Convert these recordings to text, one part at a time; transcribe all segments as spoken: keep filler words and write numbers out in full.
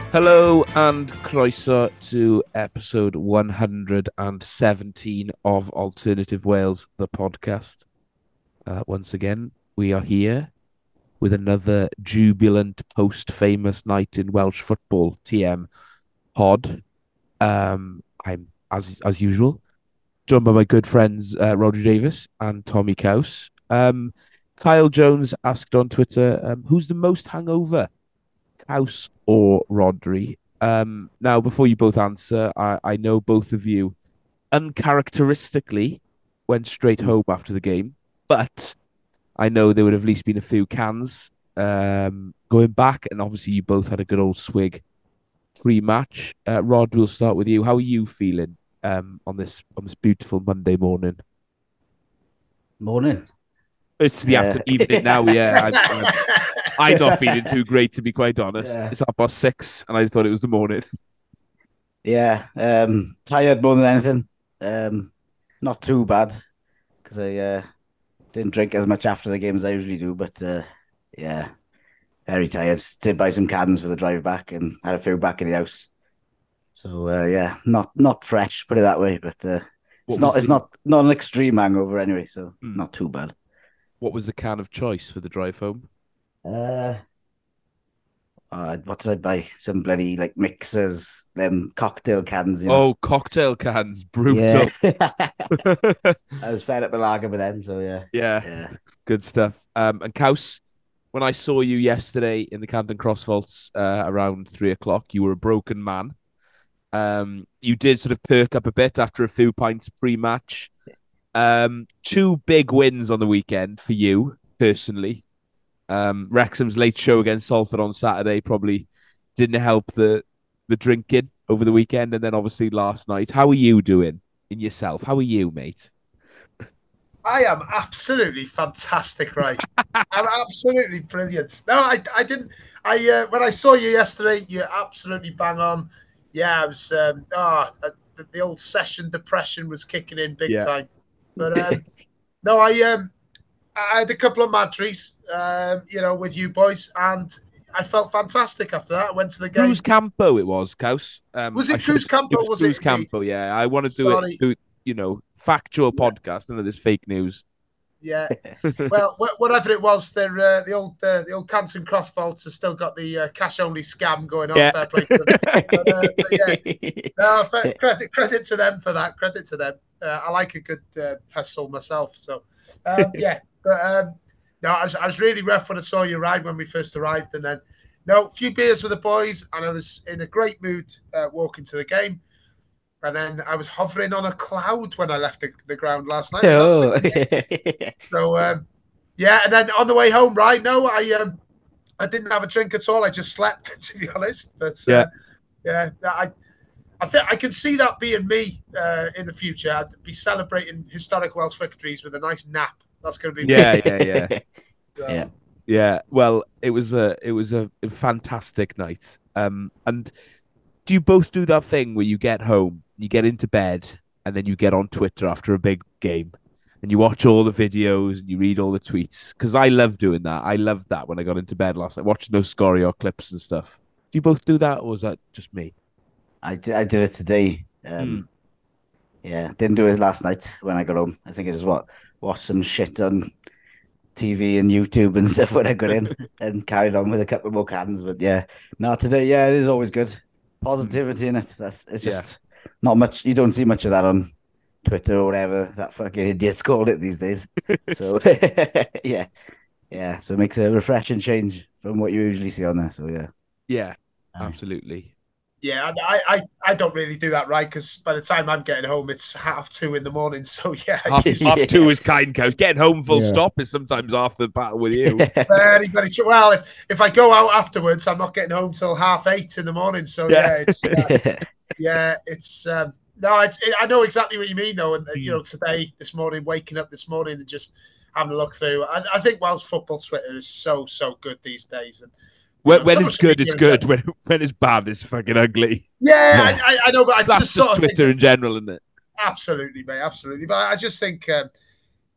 Hello and croeso to episode one hundred seventeen of Alternative Wales, the podcast. Uh, once again, we are here with another jubilant post-famous night in Welsh football T M pod. Um, I'm, as as usual, joined by my good friends uh, Roger Davis and Tommy Couse. Um, Kyle Jones asked on Twitter, um, who's the most hungover? House or Rodri? Um, now, before you both answer, I, I know both of you uncharacteristically went straight home after the game, but I know there would have at least been a few cans um, going back, and obviously you both had a good old swig pre-match. Uh, Rod, we'll start with you. How are you feeling um, on this on this beautiful Monday morning? Morning. It's the Uh, after evening now. Yeah, I, I, I'm not feeling too great, to be quite honest. Yeah. It's half past six, and I thought it was the morning. Yeah, um, tired more than anything. Um, not too bad because I uh, didn't drink as much after the game as I usually do. But uh, yeah, very tired. Did buy some cans for the drive back and had a few back in the house. So uh, yeah, not not fresh, put it that way. But uh, What it's not was it's the- not not an extreme hangover anyway. So Hmm. not too bad. What was the can of choice for the drive home? Uh, uh, what did I buy? Some bloody like mixers, them cocktail cans. You know? Oh, cocktail cans, brutal. Yeah. Yeah, I was fed up with lager by then, so yeah. Yeah. good stuff. Um, and Kaus, when I saw you yesterday in the Camden Cross Vaults uh, around three o'clock, you were a broken man. Um, you did sort of perk up a bit after a few pints pre-match. Um, two big wins on the weekend for you personally. Um, Wrexham's late show against Salford on Saturday probably didn't help the the drinking over the weekend, and then obviously last night. How are you doing in yourself? How are you, mate? I am absolutely fantastic, right? I'm absolutely brilliant. No, I, I didn't. I uh, when I saw you yesterday, you're absolutely bang on. Yeah, I was. Um, ah, uh, the, the old session depression was kicking in big Yeah. time. But um, no, I um, I had a couple of madries, um, you know, with you boys, and I felt fantastic after that. I went to the game. Cruz Campo, it was Kaus. Um, Was it I should- Cruz Campo? It was, Was Cruz it Campo? Yeah, I want to do Sorry. it. Do, you know, factual Yeah. podcast. None of this fake news. Yeah. Well, wh- whatever it was, they're uh, the old uh, the old Canton Cross Vaults has still got the uh, cash only scam going on. Yeah. Fair play to them. But, uh, but yeah, no, fair, credit credit to them for that. Credit to them. Uh, I like a good uh, hustle myself. So um, yeah, but um, no, I was I was really rough when I saw you ride when we first arrived, and then no, a few beers with the boys, and I was in a great mood uh, walking to the game. And then I was hovering on a cloud when I left the, the ground last night. Oh. So um, yeah, and then on the way home, right? No, I um, I didn't have a drink at all. I just slept, to be honest. But uh, yeah, I I think I can see that being me uh, in the future. I'd be celebrating historic Welsh victories with a nice nap. That's going to be Yeah, yeah, yeah. So, Yeah. Yeah, well, it was a it was a fantastic night. Um, and do you both do that thing where you get home, you get into bed, and then you get on Twitter after a big game, and you watch all the videos and you read all the tweets? Because I love doing that. I loved that when I got into bed last night, watching those Scorio clips and stuff. Do you both do that, or is that just me? I did, I did it today. Um, Yeah, didn't do it last night when I got home. I think it was what watched some shit on T V and YouTube and stuff when I got in, and carried on with a couple more cans. But yeah, no, today, yeah, it is always good. Positivity in it. That's it's Yeah. just not much. You don't see much of that on Twitter or whatever that fucking idiots called it these days. So yeah, yeah. So it makes a refreshing change from what you usually see on there. So yeah, Yeah, Aye. absolutely. yeah, I, I I don't really do that, right? Because by the time I'm getting home, it's half two in the morning. So yeah, I Half, usually- half two is kind, Coach. Getting home full Yeah. stop is sometimes half the battle with you. very, very true. Well, if, if I go out afterwards, I'm not getting home till half eight in the morning. So Yeah. yeah, it's uh, yeah, it's um, no, it's it, I know exactly what you mean though. And uh, you know, today, this morning, waking up this morning and just having a look through. I, I think Welsh football Twitter is so so good these days. And you When, know, when so it's much good, media it's in good. general. When when it's bad, it's fucking ugly. Yeah, I, I, I know, but I That's just just sort of Twitter think, in general, isn't it? absolutely, mate, absolutely. But I just think. Um,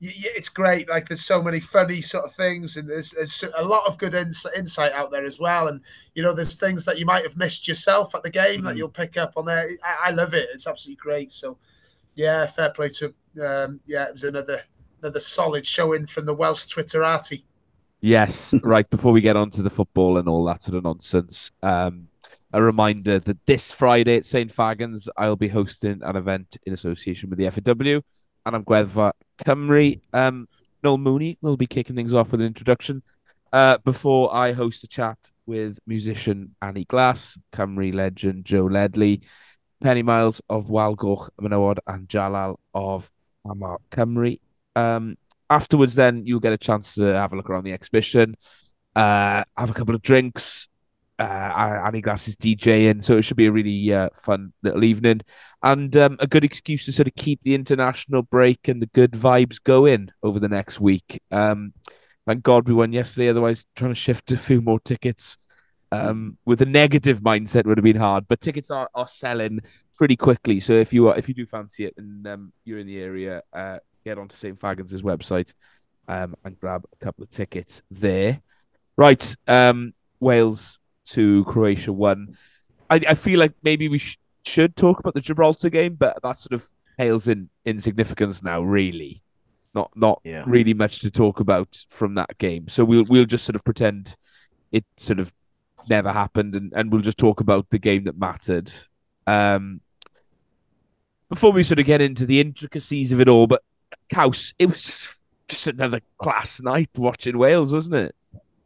it's great. Like there's so many funny sort of things, and there's, there's a lot of good ins- insight out there as well. And you know, there's things that you might have missed yourself at the game mm. that you'll pick up on there. I, I love it. It's absolutely great. So yeah, fair play to him. Um, yeah, it was another another solid showing from the Welsh Twitterati. Yes, right. Before we get on to the football and all that sort of nonsense, um, a reminder that this Friday at Saint Fagans, I'll be hosting an event in association with the F A W and I'm Gweddfa Cymru. Um, Noel Mooney will be kicking things off with an introduction uh, before I host a chat with musician Annie Glass, Cymru legend Joe Ledley, Penny Miles of Walgoch Menywod, and Jalal of Amar Cymru. Um, afterwards, then you'll get a chance to have a look around the exhibition, uh, have a couple of drinks. Uh, Annie Glass is DJing, so it should be a really uh, fun little evening and um, a good excuse to sort of keep the international break and the good vibes going over the next week. Um, thank God we won yesterday, otherwise trying to shift a few more tickets um, with a negative mindset would have been hard. But tickets are, are selling pretty quickly, so if you are, if you do fancy it and um, you're in the area, uh, get onto Saint Fagans' website um, and grab a couple of tickets there. Right, um, Wales to Croatia won. I, I feel like maybe we sh- should talk about the Gibraltar game, but that sort of pales in insignificance now, really. Not not yeah. really much to talk about from that game. So we'll we'll just sort of pretend it sort of never happened and, and we'll just talk about the game that mattered. Um, before we sort of get into the intricacies of it all, but Caws, it was just, just another class night watching Wales, wasn't it?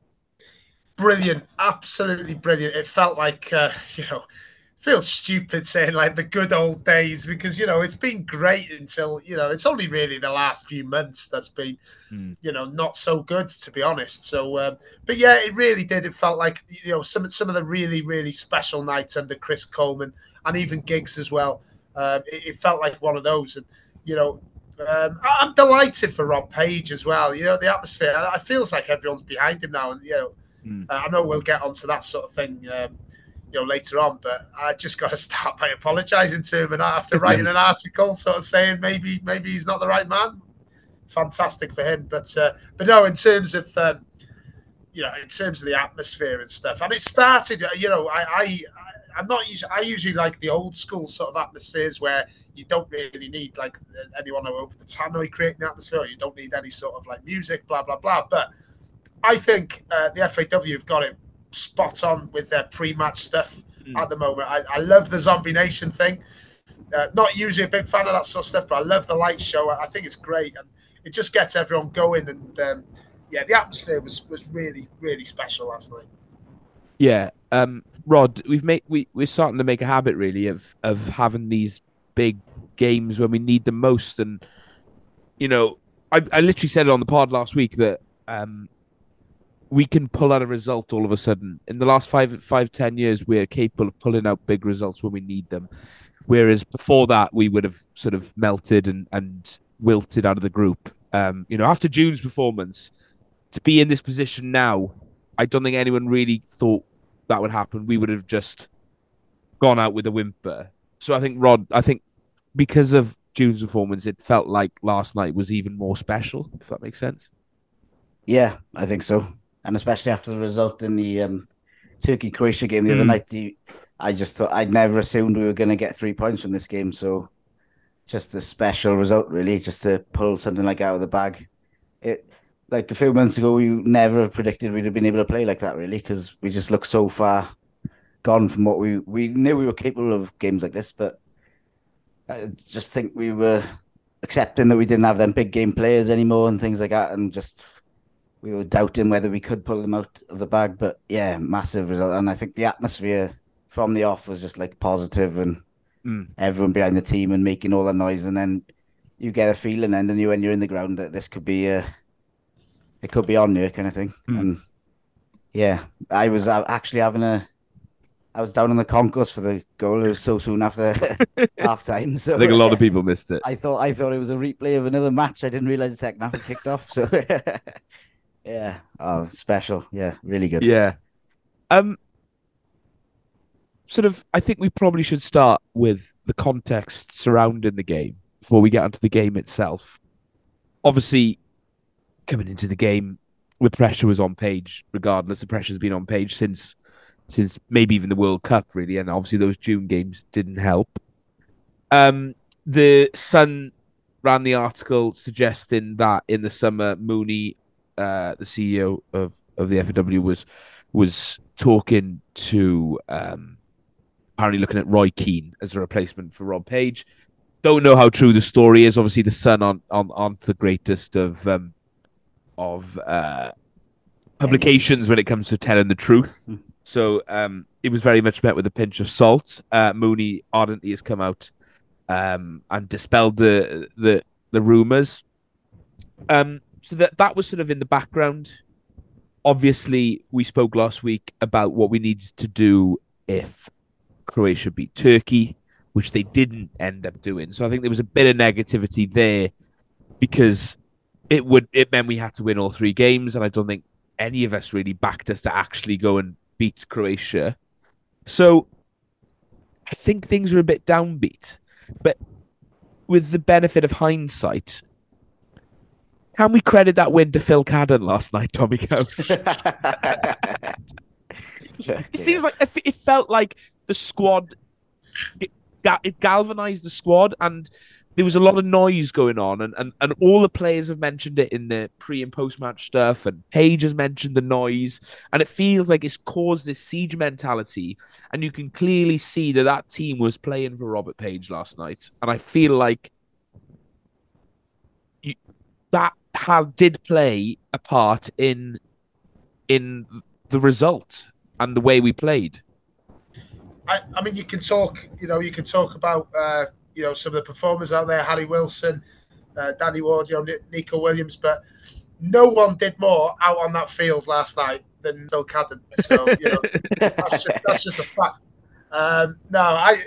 Brilliant, absolutely brilliant. It felt like, uh, you know, feels stupid saying like the good old days because, you know, it's been great until, you know, it's only really the last few months that's been, mm. you know, not so good, to be honest. So, um, but yeah, it really did. It felt like, you know, some, some of the really, really special nights under Chris Coleman and even Giggs as well. Um, it, it felt like one of those. And, you know, um, I'm delighted for Rob Page as well. You know, the atmosphere, it feels like everyone's behind him now. And, you know, Uh, I know we'll get onto that sort of thing, um, you know, later on. But I just got to start by apologising to him, and after writing an article, sort of saying maybe maybe he's not the right man. Fantastic for him, but uh, but no, in terms of um, you know, in terms of the atmosphere and stuff, and it started. You know, I, I I'm not usually I usually like the old school sort of atmospheres where you don't really need like anyone over the tannoy creating the atmosphere. Or you don't need any sort of like music, blah blah blah, but I think uh, the F A W have got it spot on with their pre-match stuff mm. at the moment. I, I love the Zombie Nation thing. Uh, not usually a big fan of that sort of stuff, but I love the light show. I think it's great, and it just gets everyone going. And um, yeah, the atmosphere was was really really special last night. Yeah, um, Rod, we've made we we're starting to make a habit really of of having these big games when we need them most, and you know, I I literally said it on the pod last week that. Um, we can pull out a result all of a sudden. In the last five, five, ten years, we're capable of pulling out big results when we need them. Whereas before that, we would have sort of melted and, and wilted out of the group. Um, you know, after June's performance, to be in this position now, I don't think anyone really thought that would happen. We would have just gone out with a whimper. So I think, Rod, I think because of June's performance, it felt like last night was even more special, if that makes sense. Yeah, I think so. And especially after the result in the um, Turkey-Croatia game the mm. other night, the, I just thought I'd never assumed we were going to get three points from this game. So just a special result, really, just to pull something like out of the bag. It like a few months ago, we never have predicted we'd have been able to play like that, really, because we just look so far gone from what we we knew we were capable of games like this. But I just think we were accepting that we didn't have them big game players anymore and things like that, and just. We were doubting whether we could pull them out of the bag, but yeah, massive result. And I think the atmosphere from the off was just like positive and mm. everyone behind the team and making all that noise. And then you get a feeling then, and you when you're in the ground that this could be a, it could be on you kind of thing. Mm. And yeah, I was actually having a, I was down on the concourse for the goal. It was so soon after half time. So I think a lot of people missed it. I thought I thought it was a replay of another match. I didn't realize the second half had kicked off. So. Yeah. Oh, special. Yeah. Really good. Yeah. Um. Sort of, I think we probably should start with the context surrounding the game before we get onto the game itself. obviously, coming into the game, the pressure was on Page. Regardless, the pressure's been on Page since since maybe even the World Cup, really, and obviously those June games didn't help. Um, the Sun ran the article suggesting that in the summer, Mooney, uh, the C E O of, of the F A W, was was talking to um, apparently looking at Roy Keane as a replacement for Rob Page. Don't know how true the story is. Obviously, the Sun on on aren't the greatest of um, of uh, publications when it comes to telling the truth. So um, it was very much met with a pinch of salt. Uh, Mooney ardently has come out um, and dispelled the the the rumors. Um, so that that was sort of in the background. Obviously, we spoke last week about what we needed to do if Croatia beat Turkey, which they didn't end up doing. So I think there was a bit of negativity there because it would it meant we had to win all three games, and I don't think any of us really backed us to actually go and beat Croatia. So I think things are a bit downbeat. But with the benefit of hindsight, can we credit that win to Phil Cadden last night, Tommy Couse? It seems like it felt like the squad, it, it galvanized the squad, and there was a lot of noise going on, and, and, and all the players have mentioned it in the pre and post match stuff, and Page has mentioned the noise, and it feels like it's caused this siege mentality, and you can clearly see that that team was playing for Robert Page last night, and I feel like you, that had, did play a part in in the result and the way we played. I, I mean, you can talk, you know, you can talk about. Uh... You know, some of the performers out there, Harry Wilson, uh, Danny Ward, you know, Nico Williams, but no one did more out on that field last night than Phil Cadden. So, you know, that's just, that's just a fact. Um, no, I,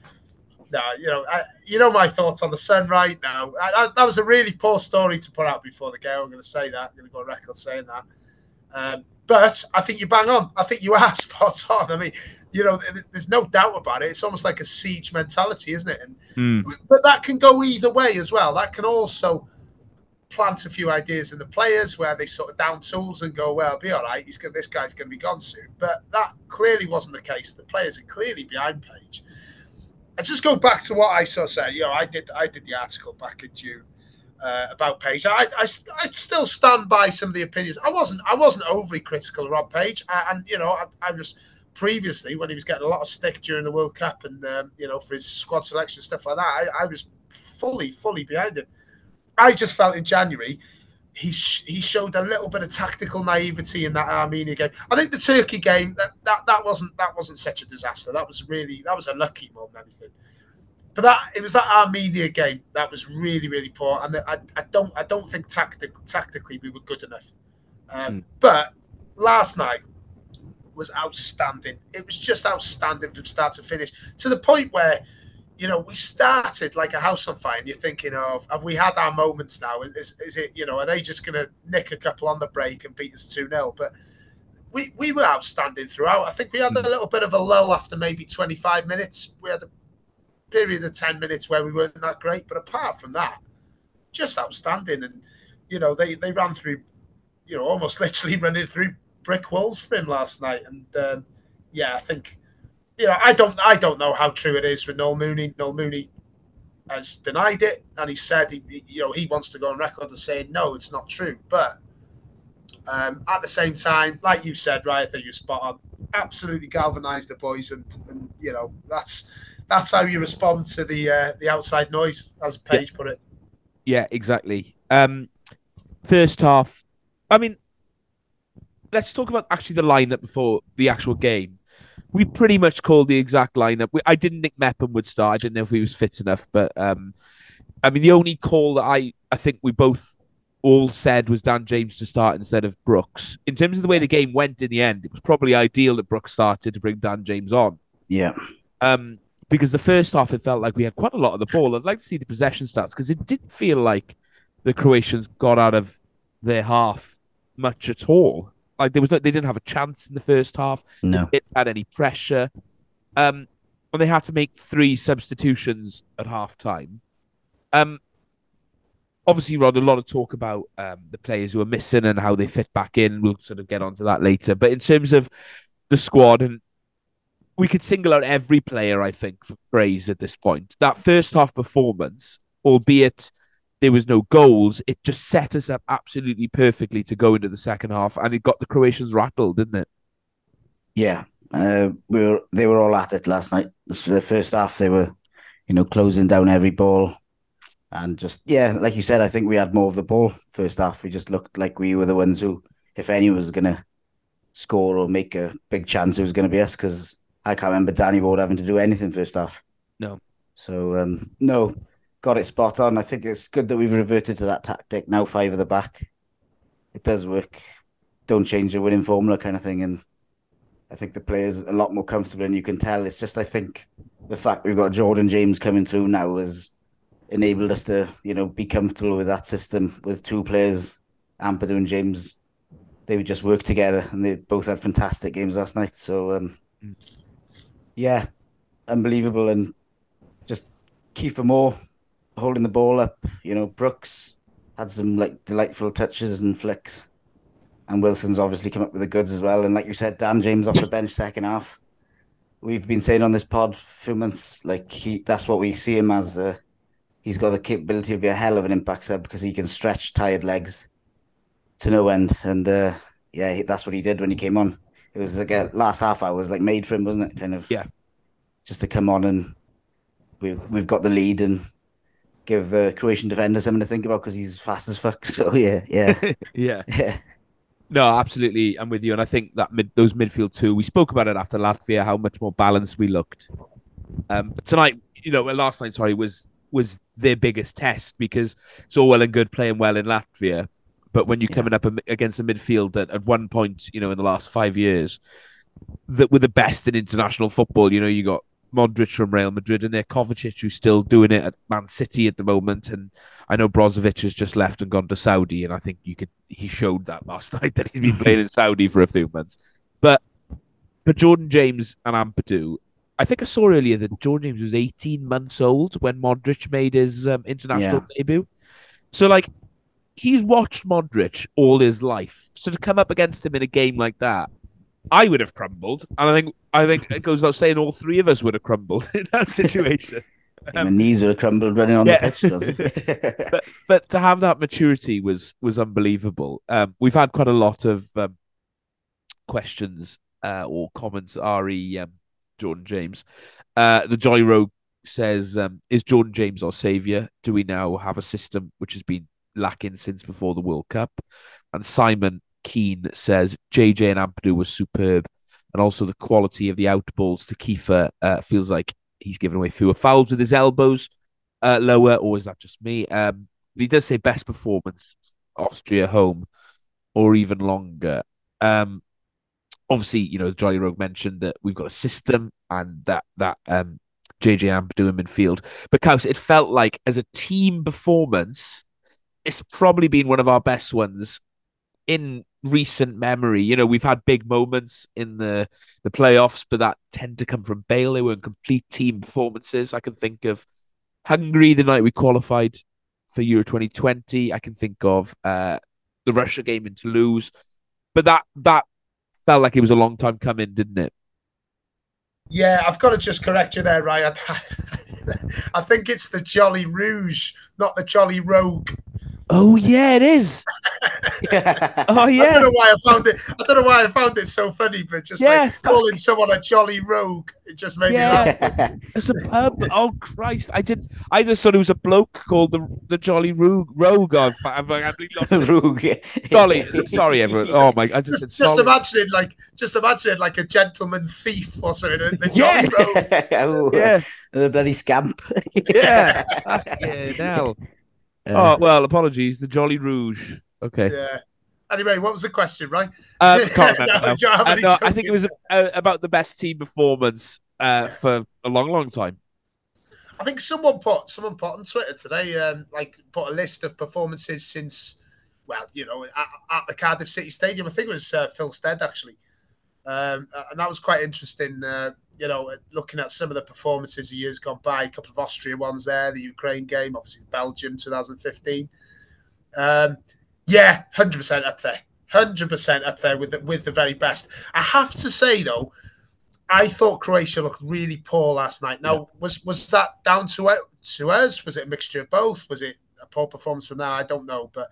no, you know, I, you know my thoughts on the Sun right now. I, I, that was a really poor story to put out before the game. I'm going to say that. I'm going to go on record saying that. Um, but I think you bang on. I think you are spot on. I mean, you know, there's no doubt about it. It's almost like a siege mentality, isn't it? And mm. But that can go either way as well. That can also plant a few ideas in the players where they sort of down tools and go, well, be all right. He's gonna, this guy's going to be gone soon. But that clearly wasn't the case. The players are clearly behind Page. I just go back to what I sort of said. You know, I did I did the article back in June uh, about Page. I, I I still stand by some of the opinions. I wasn't I wasn't overly critical of Rob Page, I, and you know, I, I was. Previously, when he was getting a lot of stick during the World Cup and, um, you know, for his squad selection, stuff like that, I, I was fully, fully behind him. I just felt in January, he sh- he showed a little bit of tactical naivety in that Armenia game. I think the Turkey game, that, that that wasn't that wasn't such a disaster. That was really, that was a lucky more than anything. But that it was that Armenia game that was really, really poor. And I, I don't I don't think tactic, tactically we were good enough. Um, mm. But last night, was outstanding. It was just outstanding from start to finish, to the point where, you know, we started like a house on fire, and you're thinking of, have we had our moments now? Is, is it, you know, are they just going to nick a couple on the break and beat us two nil? But we, we were outstanding throughout. I think we had a little bit of a lull after maybe twenty-five minutes. We had a period of ten minutes where we weren't that great, but apart from that, just outstanding. And, you know, they, they ran through, you know, almost literally running through brick walls for him last night, and um, yeah, I think, you know, I don't, I don't know how true it is with Noel Mooney. Noel Mooney has denied it, and he said, he, you know, he wants to go on record and say no, it's not true. But um, at the same time, like you said, right, I think you're spot on. Absolutely galvanised the boys, and, and you know, that's that's how you respond to the uh, the outside noise, as Page yeah. put it. Yeah, exactly. Um, first half, I mean. Let's talk about actually the lineup before the actual game. We pretty much called the exact lineup. We, I didn't think Mepham would start. I didn't know if he was fit enough, but um, I mean, the only call that I, I think we both all said was Dan James to start instead of Brooks. In terms of the way the game went in the end, it was probably ideal that Brooks started to bring Dan James on. Yeah. Um, because the first half, it felt like we had quite a lot of the ball. I'd like to see the possession stats because it didn't feel like the Croatians got out of their half much at all. Like there was no, they didn't have a chance in the first half. No, they didn't had any pressure, um, and they had to make three substitutions at half time. Um, obviously, Rod, a lot of talk about um, the players who are missing and how they fit back in. We'll sort of get onto that later. But in terms of the squad, and we could single out every player, I think, for praise at this point. That first half performance, albeit there was no goals, it just set us up absolutely perfectly to go into the second half, and it got the Croatians rattled, didn't it? Yeah, uh, we were. They were all at it last night. This was the first half. They were, you know, closing down every ball, and just yeah, like you said, I think we had more of the ball first half. We just looked like we were the ones who, if anyone was gonna score or make a big chance, it was going to be us, because I can't remember Danny Ward having to do anything first half. No. So um, no, got it spot on. I think it's good that we've reverted to that tactic now. Five at the back, it does work. Don't change the winning formula, kind of thing, and I think the players a lot more comfortable, and you can tell. It's just, I think, the fact we've got Jordan James coming through now has enabled us to, you know, be comfortable with that system with two players, Ampadu and James. They would just work together, and they both had fantastic games last night. So, um, yeah, unbelievable. And just Kiefer Moore holding the ball up. You know, Brooks had some like delightful touches and flicks. And Wilson's obviously come up with the goods as well. And like you said, Dan James off the bench second half. We've been saying on this pod for a few months, like he that's what we see him as. Uh, he's got the capability to be a hell of an impact sub, because he can stretch tired legs to no end. And uh, yeah, that's what he did when he came on. It was like a last half hour was like made for him, wasn't it? Kind of, yeah, just to come on, and we've we've got the lead and give the Croatian defender something to think about, because he's fast as fuck. So yeah, yeah, yeah, yeah. No, absolutely, I'm with you, and I think that mid, those midfield too. We spoke about it after Latvia, how much more balanced we looked. Um, but tonight, you know, last night, sorry, was was their biggest test, because it's all well and good playing well in Latvia, but when you're Yeah. coming up against a midfield that at one point, you know, in the last five years, that were the best in international football. You know, you got Modric from Real Madrid, and there Kovacic, who's still doing it at Man City at the moment. And I know Brozovic has just left and gone to Saudi, and I think you could he showed that last night that he's been playing in Saudi for a few months. But for Jordan James and Ampadu, I think I saw earlier that Jordan James was eighteen months old when Modric made his um, international Yeah. debut. So, like, he's watched Modric all his life. So to come up against him in a game like that, I would have crumbled, and I think I think it goes without saying all three of us would have crumbled in that situation. My knees would have crumbled running on yeah. the pitch, doesn't it? but but to have that maturity was was unbelievable. Um, we've had quite a lot of um, questions uh, or comments. Re um, Jordan James, uh, the Jolly Rogue says, um, "Is Jordan James our savior? Do we now have a system which has been lacking since before the World Cup?" And Simon Keane says J J and Ampadu was superb, and also the quality of the outballs to Kiefer uh, feels like he's given away fewer fouls with his elbows uh, lower, or is that just me? Um, but he does say best performance, Austria home, or even longer. Um, obviously, you know, Jolly Rogue mentioned that we've got a system and that that um, J J Ampadu in midfield. But Kaus, it felt like as a team performance, it's probably been one of our best ones in recent memory. You know, we've had big moments in the the playoffs, but that tend to come from Bale. They weren't complete team performances. I can think of Hungary the night we qualified for Euro twenty twenty. I can think of uh, the Russia game in Toulouse, but that that felt like it was a long time coming, didn't it? Yeah, I've got to just correct you there, Ryan. I think it's the Jolly Rouge, not the Jolly Rogue. Oh yeah, it is. Oh yeah. I don't know why I found it. I don't know why I found it so funny, but just Yeah, like calling someone a Jolly Rogue, it just made Yeah. me laugh. It's a pub. Oh Christ! I did. I just thought it was a bloke called the the Jolly Rogue. Rogue. I've, I've, I've lost it. Rogue. Jolly. Sorry, everyone. Oh my! I just, Just, said just sorry. imagine, like, just imagine, like a gentleman thief or something. The, the Jolly Rogue. Oh, Yeah. the bloody scamp. Yeah. Yeah. Now. Oh well. Apologies. The Jolly Rouge. Okay. Yeah. Anyway, what was the question, right? Um, can't remember No, now. do you have Uh, any no, I joking? think it was uh, about the best team performance uh, for a long, long time. I think someone put someone put on Twitter today, um, like put a list of performances since, well, you know, at, at the Cardiff City Stadium. I think it was uh, Phil Stead actually, um, and that was quite interesting. Uh, you know, looking at some of the performances of years gone by, a couple of Austria ones there, the Ukraine game, obviously Belgium twenty fifteen. Um, yeah, one hundred percent up there. one hundred percent up there with the, with the very best. I have to say, though, I thought Croatia looked really poor last night. Now, yeah. was was that down to, to us? Was it a mixture of both? Was it a poor performance from now? I don't know. But,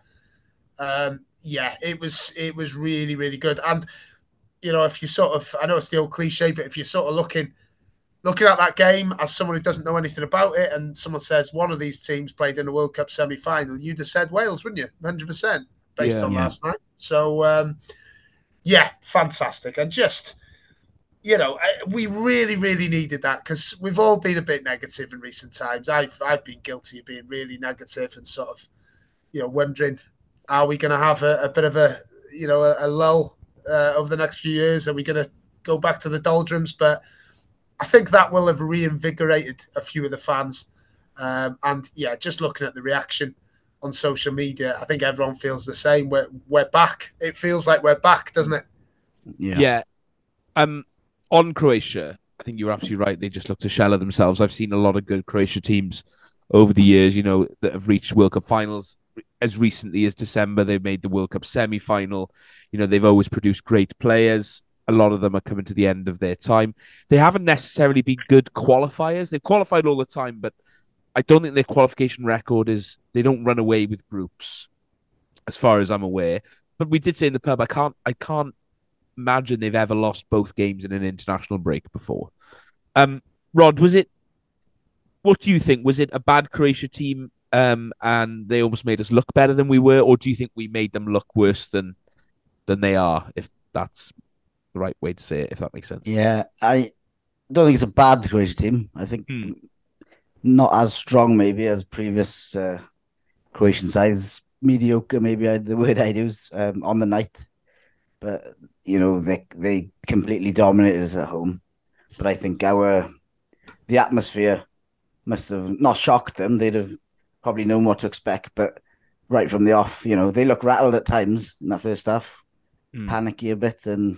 um, yeah, it was it was really, really good. And, you know, if you sort of, I know it's the old cliche, but if you're sort of looking looking at that game as someone who doesn't know anything about it, and someone says one of these teams played in a World Cup semi-final, you'd have said Wales, wouldn't you? one hundred percent based yeah, on yeah. last night. So, um, yeah, fantastic. And just, you know, I, we really, really needed that because we've all been a bit negative in recent times. I've I've been guilty of being really negative and sort of, you know, wondering, are we going to have a, a bit of a, you know, a, a lull uh, over the next few years? Are we going to go back to the doldrums? But I think that will have reinvigorated a few of the fans. Um, and, yeah, just looking at the reaction on social media, I think everyone feels the same. We're, we're back. It feels like we're back, doesn't it? Yeah. Yeah. Um, on Croatia, I think you're absolutely right. They just look to shell of themselves. I've seen a lot of good Croatia teams over the years, you know, that have reached World Cup finals. As recently as December, they've made the World Cup semi-final. You know, they've always produced great players. A lot of them are coming to the end of their time. They haven't necessarily been good qualifiers. They've qualified all the time, but I don't think their qualification record is, they don't run away with groups, as far as I'm aware. But we did say in the pub, I can't, I can't imagine they've ever lost both games in an international break before. Um, Rod, was it, what do you think? Was it a bad Croatia team um, and they almost made us look better than we were? Or do you think we made them look worse than than they are, if that's the right way to say it, if that makes sense? Yeah, I don't think it's a bad Croatia team. I think hmm. not as strong maybe as previous uh, Croatian sides. Mediocre, maybe I, the word I'd use um, on the night. But, you know, they they completely dominated us at home. But I think our the atmosphere must have not shocked them. They'd have probably known what to expect. But right from the off, you know, they look rattled at times in that first half, mm. panicky a bit. And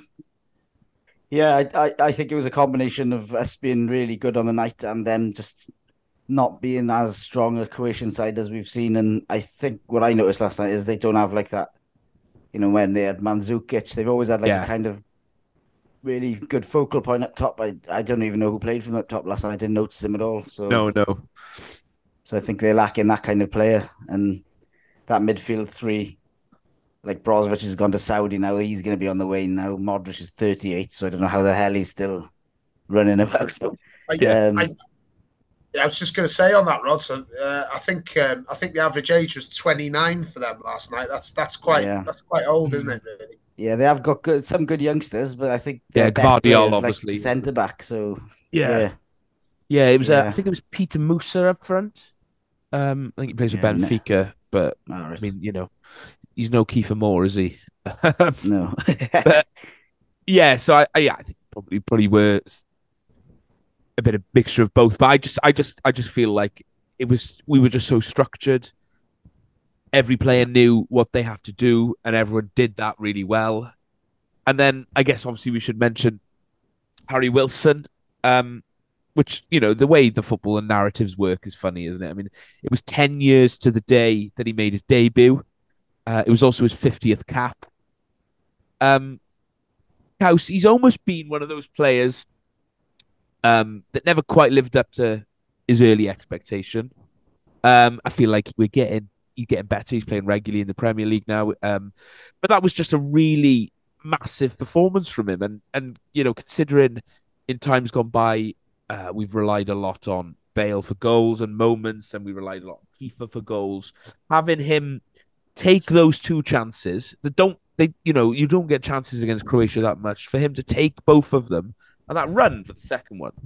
yeah, I, I, I think it was a combination of us being really good on the night and them just not being as strong a Croatian side as we've seen. And I think what I noticed last night is they don't have like that. You know, when they had Mandzukic, they've always had like yeah. a kind of really good focal point up top. I, I don't even know who played from up top last night. I didn't notice him at all. So no, no. So I think they're lacking that kind of player. And that midfield three, like Brozovic has gone to Saudi now. He's going to be on the way now. Modric is thirty-eight, so I don't know how the hell he's still running about. yeah, um, I, I was just going to say on that, Rod. So uh, I think um, I think the average age was twenty-nine for them last night. That's that's quite yeah. that's quite old, isn't it? Really? Yeah, they have got good, some good youngsters, but I think yeah, Gvardiol obviously like centre back. So yeah, yeah, yeah it was. Yeah. Uh, I think it was Peter Musa up front. Um, I think he plays with yeah, Benfica, no. but oh, right. I mean, you know, he's no Kiefer Moore, is he? no. But, yeah, so I, I yeah, I think probably probably were a bit of mixture of both, but I just I just I just feel like it was we were just so structured. Every player knew what they had to do, and everyone did that really well. And then I guess obviously we should mention Harry Wilson, um, which, you know, the way the football and narratives work is funny, isn't it? I mean, it was ten years to the day that he made his debut. Uh, it was also his fiftieth cap. Um, House, he's almost been one of those players um, that never quite lived up to his early expectation. Um, I feel like we're getting he's getting better. He's playing regularly in the Premier League now. Um, but that was just a really massive performance from him. And, and you know, considering in times gone by, uh, we've relied a lot on Bale for goals and moments, and we relied a lot on Kiefer for goals. Having him take those two chances that don't, they, you know, you don't get chances against Croatia that much. For him to take both of them, and that run for the second one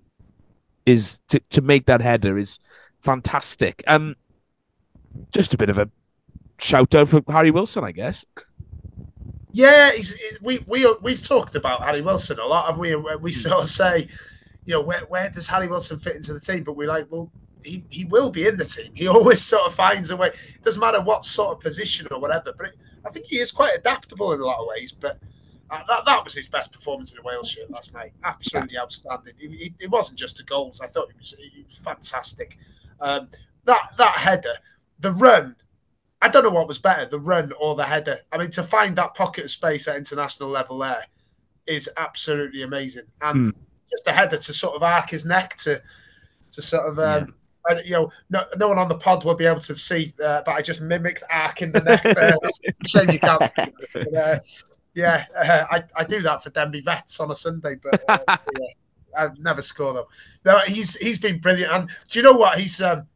is to, to make that header is fantastic. Um, just a bit of a shout out for Harry Wilson, I guess. Yeah, he's, we we we've talked about Harry Wilson a lot, have we? We sort of say, you know, where where does Harry Wilson fit into the team? But we're like, well, he, he will be in the team. He always sort of finds a way. It doesn't matter what sort of position or whatever. But it, I think he is quite adaptable in a lot of ways. But Uh, that, that was his best performance in a Wales shirt last night. Absolutely outstanding. It, it, it wasn't just the goals. I thought it was, it was fantastic. Um, that that header, the run, I don't know what was better, the run or the header. I mean, to find that pocket of space at international level there is absolutely amazing. And mm. just the header to sort of arc his neck to to sort of, um, yeah. you know, no, no one on the pod will be able to see, uh, but I just mimicked arcing the neck there. It's a shame you can't. But, uh, yeah, uh, I, I do that for Denby Vets on a Sunday, but uh, yeah, I never score though. No, he's he's been brilliant. And do you know what? He's um,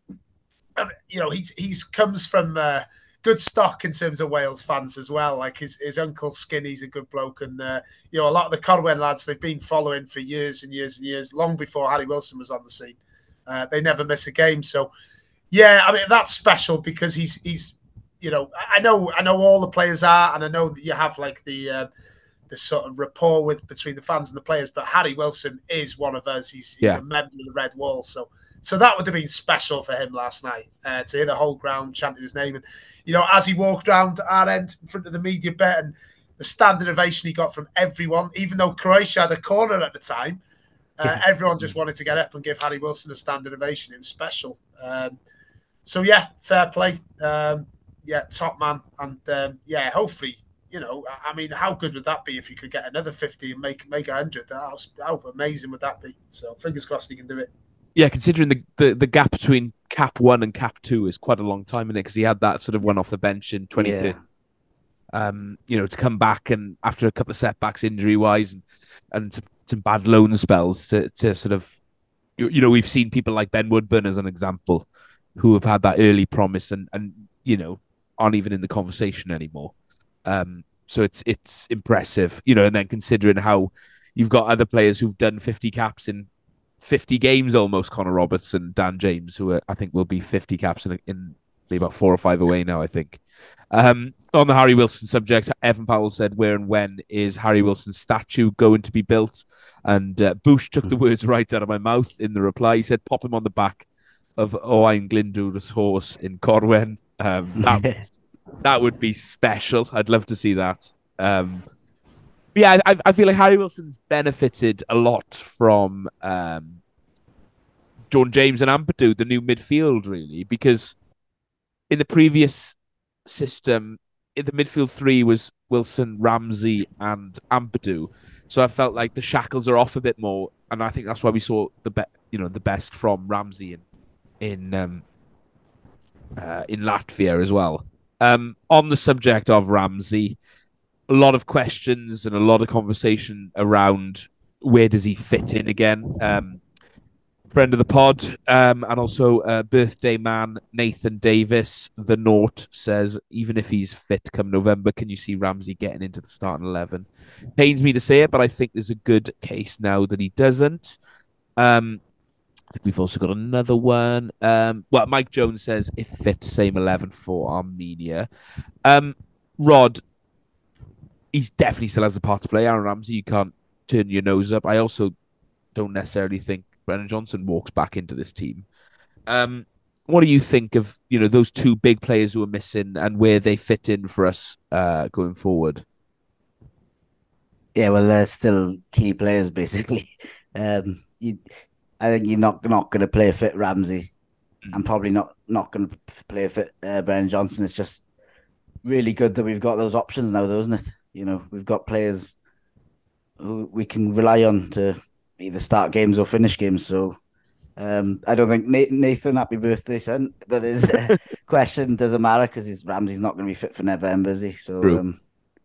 you know, he's he's comes from uh, good stock in terms of Wales fans as well. Like his, his uncle Skinny's a good bloke, and uh, you know, a lot of the Corwen lads they've been following for years and years and years, long before Harry Wilson was on the scene. Uh, they never miss a game, so yeah, I mean that's special because he's he's you know I know I know all the players are, and I know that you have like the uh, the sort of rapport with between the fans and the players, but Harry Wilson is one of us. He's, he's yeah. a member of the Red Wall, so. So that would have been special for him last night uh, to hear the whole ground chanting his name. And, you know, as he walked round our end in front of the media bit and the standing ovation he got from everyone, even though Croatia had a corner at the time, uh, everyone just wanted to get up and give Harry Wilson a standing ovation. It was special. Um, so, yeah, fair play. Um, yeah, top man. And, um, yeah, hopefully, you know, I mean, how good would that be if you could get another fifty and make, make one hundred? How, how amazing would that be? So, fingers crossed he can do it. Yeah, considering the, the, the gap between cap one and cap two is quite a long time in it because he had that sort of one off the bench in twenty thirteen. Yeah. Um, you know, to come back and after a couple of setbacks injury wise and and some, some bad loan spells to to sort of, you, you know, we've seen people like Ben Woodburn as an example who have had that early promise and and you know aren't even in the conversation anymore. Um, so it's it's impressive, you know, and then considering how you've got other players who've done fifty caps in fifty games almost, Connor Roberts and Dan James, who are, I think will be fifty caps in, in about four or five away now, I think. Um, on the Harry Wilson subject, Evan Powell said, where and when is Harry Wilson's statue going to be built? And uh, Bush took the words right out of my mouth in the reply. He said, pop him on the back of Owain Glyndwr's horse in Corwen. Um, that, that would be special. I'd love to see that. Um, Yeah, I, I feel like Harry Wilson's benefited a lot from um, John James and Ampadu, the new midfield, really, because in the previous system, in the midfield three was Wilson, Ramsey, and Ampadu. So I felt like the shackles are off a bit more, and I think that's why we saw the be- you know, the best from Ramsey in in um, uh, in Latvia as well. Um, on the subject of Ramsey. A lot of questions and a lot of conversation around where does he fit in again. Um, friend of the pod um, and also uh, birthday man Nathan Davis, the Naught, says, even if he's fit come November, can you see Ramsey getting into the starting eleven? Pains me to say it, but I think there's a good case now that he doesn't. Um, I think we've also got another one. Um, well, Mike Jones says, if fit, same eleven for Armenia. Um, Rod, he definitely still has a part to play. Aaron Ramsey, you can't turn your nose up. I also don't necessarily think Brennan Johnson walks back into this team. Um, what do you think of, you know, those two big players who are missing and where they fit in for us uh, going forward? Yeah, well, they're still key players, basically. Um, you, I think you're not not going to play a fit Ramsey. Mm. I'm probably not, not going to play a fit uh, Brennan Johnson. It's just really good that we've got those options now, though, isn't it? You know, we've got players who we can rely on to either start games or finish games. So um, I don't think Nathan, happy birthday, son. But his uh, question doesn't matter because his Ramsey's not going to be fit for November, is he? So, um,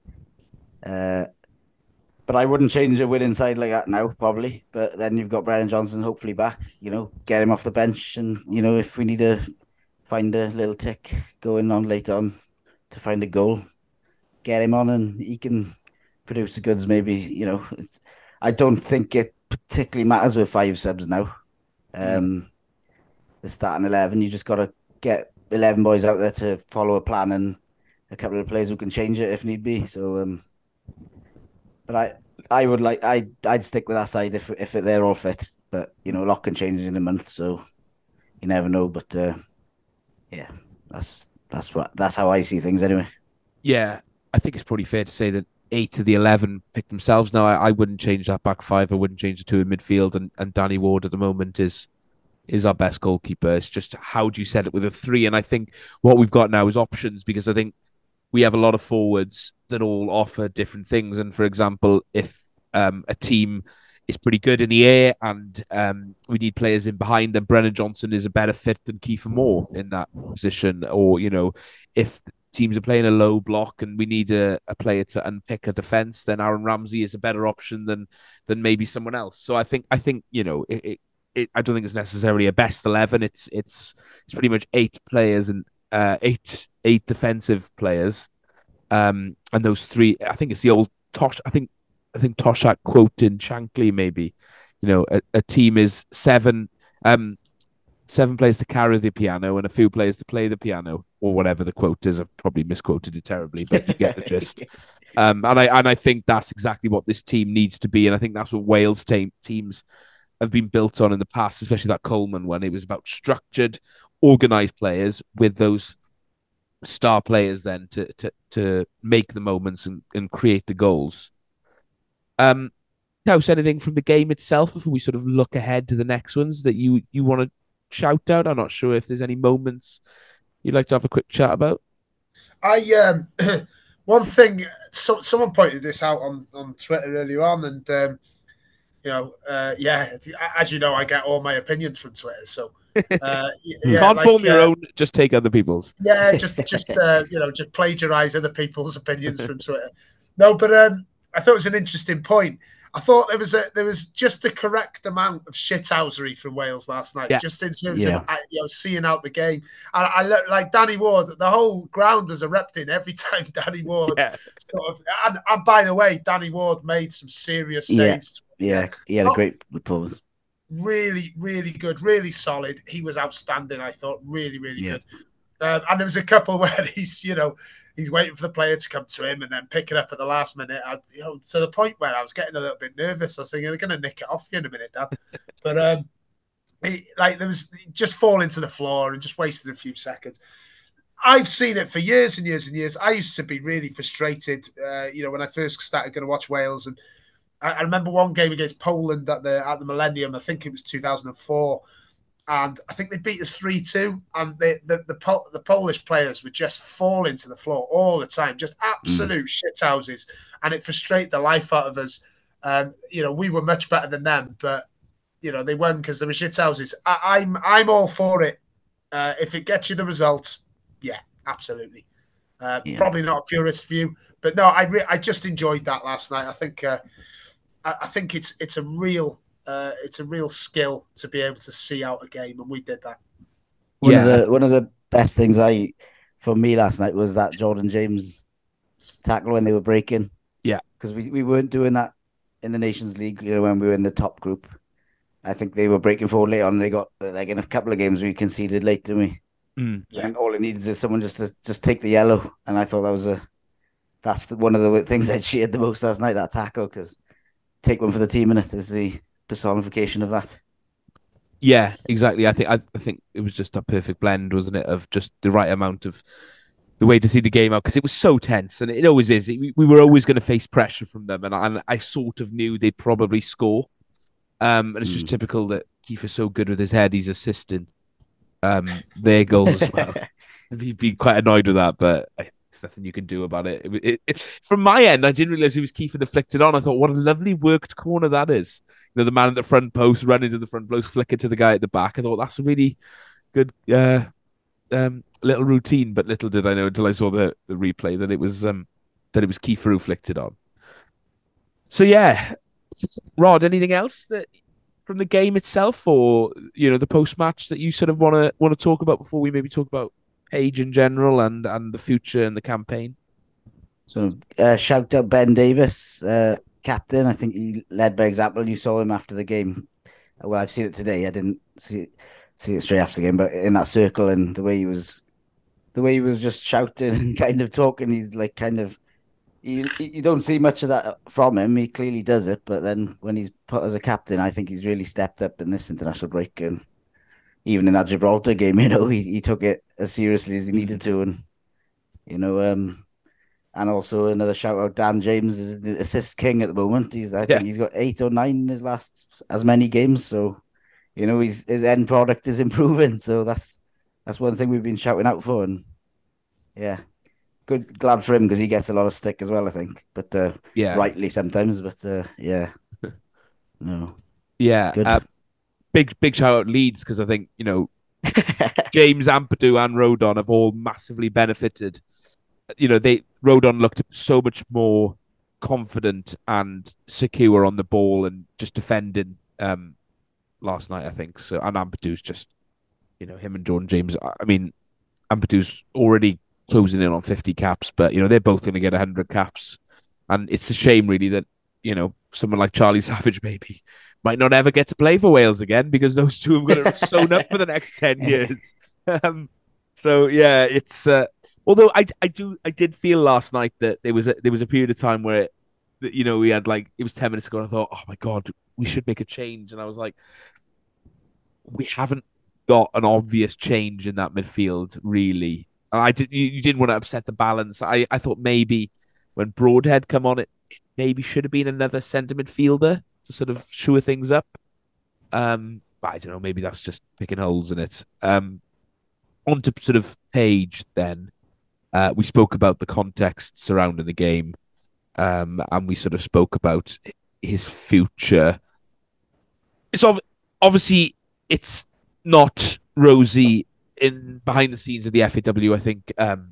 uh, but I wouldn't change a winning side like that now, probably. But then you've got Brennan Johnson hopefully back. You know, get him off the bench, and you know, if we need to find a little tick going on later on to find a goal. Get him on and he can produce the goods. Maybe, you know, it's, I don't think it particularly matters with five subs now. Um, mm. The starting eleven, you just got to get eleven boys out there to follow a plan and a couple of players who can change it if need be. So, um, but I, I would like, I, I'd stick with that side if if they're all fit. But you know, a lot can change in a month, so you never know. But uh, yeah, that's that's what that's how I see things anyway. Yeah. I think it's probably fair to say that eight of the eleven pick themselves. Now, I, I wouldn't change that back five. I wouldn't change the two in midfield. And, and Danny Ward at the moment is is our best goalkeeper. It's just how do you set it with a three? And I think what we've got now is options, because I think we have a lot of forwards that all offer different things. And for example, if um, a team is pretty good in the air and um, we need players in behind, then Brennan Johnson is a better fit than Kiefer Moore in that position. Or, you know, if teams are playing a low block and we need a, a player to unpick a defense, then Aaron Ramsey is a better option than than maybe someone else. So I think I think you know it, it, it I don't think it's necessarily a best eleven. It's it's it's pretty much eight players and uh, eight eight defensive players, um, and those three. I think it's the old Tosh. I think I think Toshak quote in Shankly maybe. You know, a, a team is seven. Um, Seven players to carry the piano and a few players to play the piano, or whatever the quote is. I've probably misquoted it terribly, but you get the gist. Um, and I and I think that's exactly what this team needs to be, and I think that's what Wales team, teams have been built on in the past, especially that Coleman one. It was about structured, organised players with those star players then to to to make the moments and, and create the goals. Um, now, is anything from the game itself before we sort of look ahead to the next ones that you you want to shout out? I'm not sure if there's any moments you'd like to have a quick chat about. I um one thing, so, someone pointed this out on, on Twitter earlier on, and um, you know, uh, yeah, as you know, I get all my opinions from Twitter, so uh, yeah, can't like, form your uh, own, just take other people's. Yeah, just just uh, you know, just plagiarize other people's opinions from Twitter. No, but um, I thought it was an interesting point. I thought there was a there was just the correct amount of shithousery from Wales last night, yeah. just in terms yeah. of you know seeing out the game. And I look like Danny Ward. The whole ground was erupting every time Danny Ward yeah. sort of. And, and by the way, Danny Ward made some serious saves. Yeah, yeah, he had Not, a great performance. Really, really good, really solid. He was outstanding. I thought really, really yeah. good. Um, and there was a couple where he's, you know, he's waiting for the player to come to him and then pick it up at the last minute. I, you know, to the point where I was getting a little bit nervous. I was thinking, they're going to nick it off you in a minute, Dad. But um, he, like there was just falling to the floor and just wasted a few seconds. I've seen it for years and years and years. I used to be really frustrated, uh, you know, when I first started going to watch Wales. And I, I remember one game against Poland at the at the Millennium. I think it was two thousand four. And I think they beat us three two, and they, the the Pol- the Polish players would just fall into the floor all the time, just absolute mm. shithouses, and it frustrated the life out of us. Um, you know, we were much better than them, but you know they won because they were shithouses. I, I'm I'm all for it uh, if it gets you the result. Yeah, absolutely. Uh, yeah. Probably not a purist view, but no, I re- I just enjoyed that last night. I think uh, I, I think it's it's a real. Uh, it's a real skill to be able to see out a game, and we did that. One yeah. of the one of the best things I for me last night was that Jordan James tackle when they were breaking. Yeah, because we, we weren't doing that in the Nations League. You know, when we were in the top group, I think they were breaking forward late on. They got like in a couple of games we conceded late, didn't we? Mm. Yeah. And all it needs is someone just to just take the yellow. And I thought that was a that's the, one of the things I cheered the most last night. That tackle, because take one for the team in it is the personification of that. Yeah, exactly. I think I, I think it was just a perfect blend, wasn't it, of just the right amount of the way to see the game out, because it was so tense, and it always is. We, we were always going to face pressure from them, and I, and I sort of knew they'd probably score. Um, and it's just mm. typical that Kiefer's so good with his head, he's assisting um their goals as well. And he'd be quite annoyed with that, but I, there's nothing you can do about it. It, it, it. From my end, I didn't realize it was Kiefer that flicked it on. I thought, what a lovely worked corner that is. You know, the man at the front post running to the front post, flick it to the guy at the back. I thought that's a really good uh, um, little routine. But little did I know until I saw the, the replay that it was um, that it was Kiefer who flicked it on. So yeah, Rod, anything else that from the game itself, or you know, the post match that you sort of want to want to talk about before we maybe talk about Page in general and and the future and the campaign? So uh, shout out Ben Davis. Uh... captain. I think he led by example. You saw him after the game. Well, I've seen it today. I didn't see it, see it straight after the game, but in that circle and the way he was, the way he was just shouting and kind of talking, he's like kind of, you, you don't see much of that from him. He clearly does it, but then when he's put as a captain, I think he's really stepped up in this international break, and even in that Gibraltar game, you know, he, he took it as seriously as he needed to, and you know, um. and also another shout out, Dan James is the assist king at the moment. He's I Yeah. think he's got eight or nine in his last as many games. So, you know, he's, his end product is improving. So that's that's one thing we've been shouting out for. And yeah, good glad for him because he gets a lot of stick as well, I think. But uh, Yeah. rightly sometimes. But uh, yeah, no, Yeah. good. Uh, big, big shout out Leeds because I think, you know, James Ampadu and Rodon have all massively benefited. You know, they Rodon looked so much more confident and secure on the ball and just defending um, last night, I think. So, and Ampadu's just, you know, him and Jordan James. I mean, Ampadu's already closing in on fifty caps, but you know they're both going to get one hundred caps, and it's a shame really that you know someone like Charlie Savage maybe might not ever get to play for Wales again because those two have got it sewn up for the next ten years. Um, so yeah, it's. Uh, although I, I do I did feel last night that there was a, there was a period of time where it, that you know we had like it was ten minutes ago and I thought, oh my god, we should make a change, and I was like, we haven't got an obvious change in that midfield really. And I did you, you didn't want to upset the balance. I, I thought maybe when Broadhead come on, it, it maybe should have been another centre midfielder to sort of shore things up. Um, but I don't know, maybe that's just picking holes in it. Um, on to sort of Page then. Uh, we spoke about the context surrounding the game, um, and we sort of spoke about his future. It's ob- obviously it's not rosy in behind the scenes of the F A W. I think um,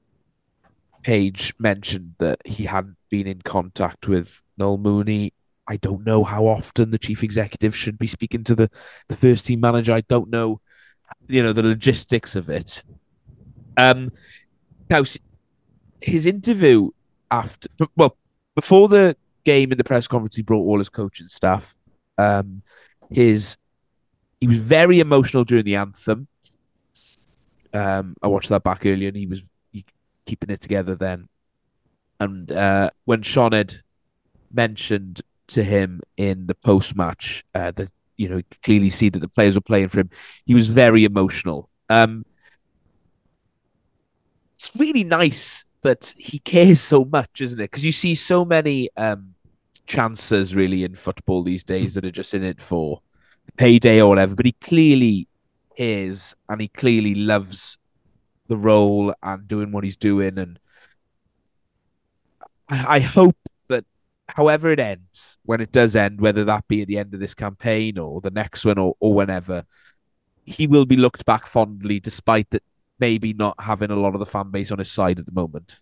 Page mentioned that he hadn't been in contact with Noel Mooney. I don't know how often the chief executive should be speaking to the, the first team manager. I don't know, you know, the logistics of it. Um, now, his interview after, well, before the game in the press conference, he brought all his coaching staff. Um, his he was very emotional during the anthem. Um, I watched that back earlier, and he was he, keeping it together then. And uh, when Sean had mentioned to him in the post match uh, that you know clearly see that the players were playing for him, he was very emotional. Um, it's really nice that he cares so much, isn't it? Because you see so many um, chances really in football these days that are just in it for payday or whatever. But he clearly is, and he clearly loves the role and doing what he's doing. And I hope that however it ends, when it does end, whether that be at the end of this campaign or the next one or, or whenever, he will be looked back fondly, despite that maybe not having a lot of the fan base on his side at the moment.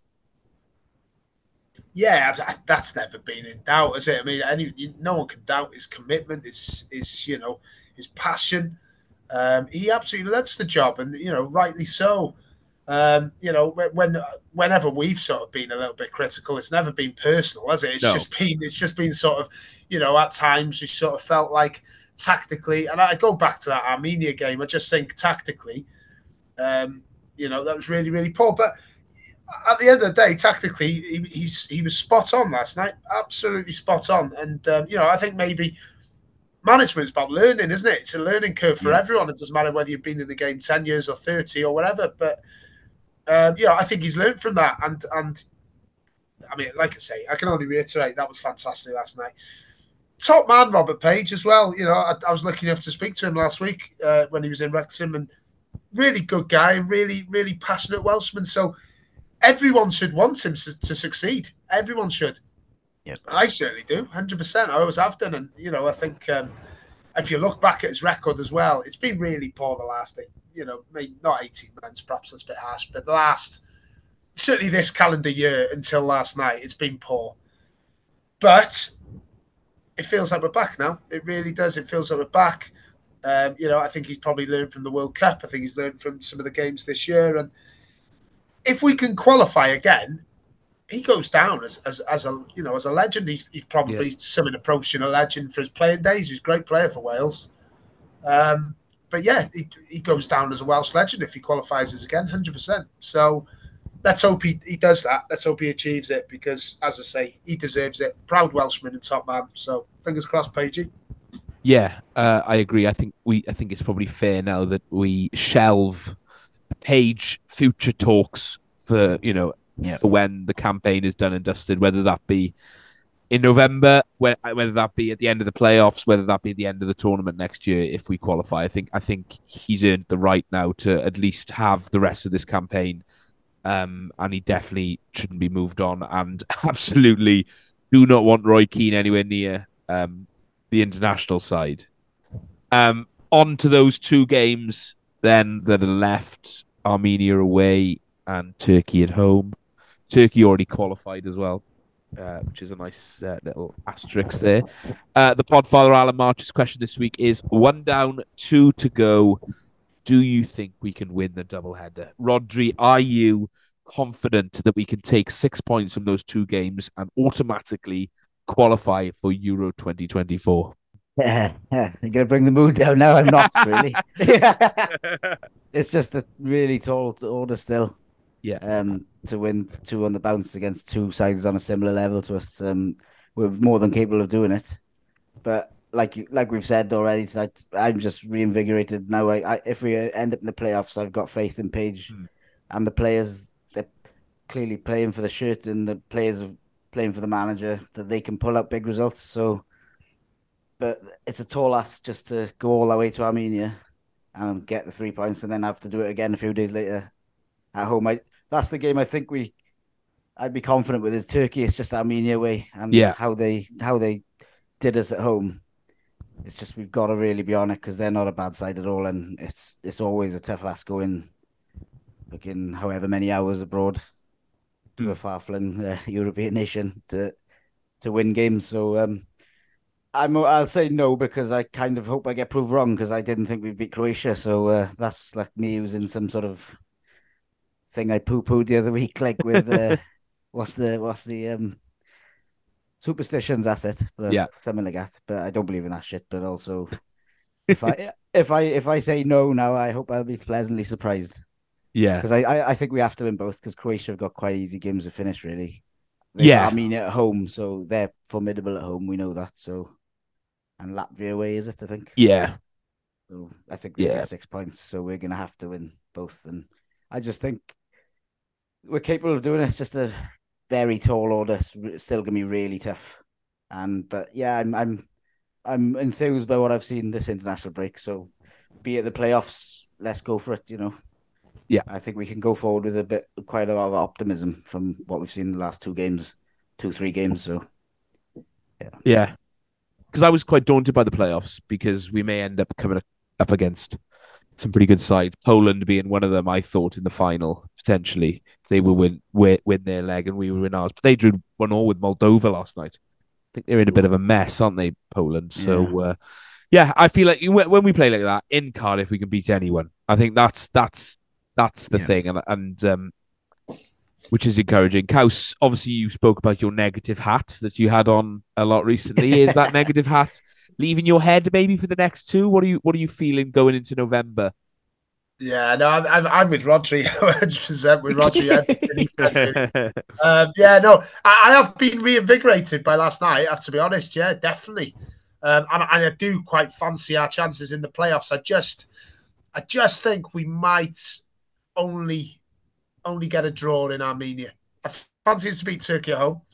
Yeah, that's never been in doubt, has it? I mean, any no one can doubt his commitment, his his you know his passion. Um, he absolutely loves the job, and you know, rightly so. Um, you know, when whenever we've sort of been a little bit critical, it's never been personal, has it? It's No. just been it's just been sort of, you know, at times we sort of felt like tactically, and I go back to that Armenia game. I just think tactically, um, you know, that was really really poor, but. At the end of the day, tactically, he, he's he was spot on last night. Absolutely spot on. And, um, you know, I think maybe management's about learning, isn't it? It's a learning curve for Yeah. everyone. It doesn't matter whether you've been in the game ten years or thirty or whatever. But, um, you know, I think he's learned from that. And, and I mean, like I say, I can only reiterate that was fantastic last night. Top man, Robert Page, as well. You know, I, I was lucky enough to speak to him last week uh, when he was in Wrexham. And really good guy and really, really passionate Welshman. So, everyone should want him to, to succeed. Everyone should. Yep. I certainly do, one hundred percent. I always have done. And, you know, I think um, if you look back at his record as well, it's been really poor the last, you know, maybe not eighteen months, perhaps that's a bit harsh, but the last, certainly this calendar year until last night, it's been poor. But it feels like we're back now. It really does. It feels like we're back. Um, you know, I think he's probably learned from the World Cup. I think he's learned from some of the games this year. And if we can qualify again, he goes down as as, as a you know as a legend. He's, he's probably Yeah. something approaching a legend for his playing days. He's a great player for Wales. Um, but yeah, he, he goes down as a Welsh legend if he qualifies us again, one hundred percent. So let's hope he, he does that. Let's hope he achieves it because, as I say, he deserves it. Proud Welshman and top man. So fingers crossed, Pagey. Yeah, uh, I agree. I think we. I think it's probably fair now that we shelve Page future talks for you know Yeah. for when the campaign is done and dusted, whether that be in November, whether that be at the end of the playoffs, whether that be at the end of the tournament next year if we qualify. I think I think he's earned the right now to at least have the rest of this campaign, um, and he definitely shouldn't be moved on. And absolutely do not want Roy Keane anywhere near um, the international side. Um, on to those two games then that are left: Armenia away and Turkey at home. Turkey already qualified as well. Uh, which is a nice uh, little asterisk there. Uh, the Podfather Alan March's question this week is: one down, two to go. Do you think we can win the doubleheader? Rodri, are you confident that we can take six points from those two games and automatically qualify for Euro twenty twenty-four? Yeah, yeah. You're going to bring the mood down now. I'm not really. It's just a really tall order still. Yeah. Um, to win two on the bounce against two sides on a similar level to us, um, we're more than capable of doing it. But like you, like we've said already tonight, I'm just reinvigorated now. I, I if we end up in the playoffs, I've got faith in Page Hmm. and the players. They're clearly playing for the shirt, and the players are playing for the manager, that they can pull out big results. So, but it's a tall ask just to go all the way to Armenia and get the three points, and then have to do it again a few days later at home. I that's the game I think we I'd be confident with is Turkey. It's just Armenia way, and Yeah. how they how they did us at home. It's just we've got to really be on it because they're not a bad side at all, and it's it's always a tough ask going, looking however many hours abroad to Mm. a far-flung uh, European nation to to win games. So um, I'm I'll say no because I kind of hope I get proved wrong because I didn't think we'd beat Croatia. So uh, that's like me using some sort of thing I poo-pooed the other week, like with uh, what's the what's the um superstitions, that's it. But Yeah. something like that. But I don't believe in that shit. But also, if I if I if I say no now, I hope I'll be pleasantly surprised Yeah. because I, I I think we have to win both because Croatia have got quite easy games to finish. Really, They've Yeah. got Armenia at home, so they're formidable at home. We know that. So, and Latvia away is it? I think. Yeah. So I think they Yeah. get six points. So we're gonna have to win both, and I just think we're capable of doing it. It's just a very tall order. It's still gonna be really tough. And but yeah, I'm I'm I'm enthused by what I've seen this international break. So be it the playoffs, let's go for it. You know. Yeah. I think we can go forward with a bit, quite a lot of optimism from what we've seen in the last two games, two three games. So yeah, Yeah. Because I was quite daunted by the playoffs because we may end up coming up against some pretty good side. Poland being one of them, I thought in the final potentially if they will win, win win their leg and we will win ours. But they drew one all with Moldova last night. I think they're in a bit of a mess, aren't they, Poland? So uh, yeah, I feel like when we play like that in Cardiff, we can beat anyone. I think that's that's that's the Yeah. thing, and and um, which is encouraging. Kaus, obviously, you spoke about your negative hat that you had on a lot recently. Is that negative hat leaving your head maybe for the next two? What are you What are you feeling going into November? Yeah, no, I'm I'm, I'm with Rodri, one hundred percent with Rodri. everything he said. um, yeah, no, I, I have been reinvigorated by last night. I have to be honest. Yeah, definitely, um, and, and I do quite fancy our chances in the playoffs. I just, I just think we might only only get a draw in Armenia. I fancy us to beat Turkey at home.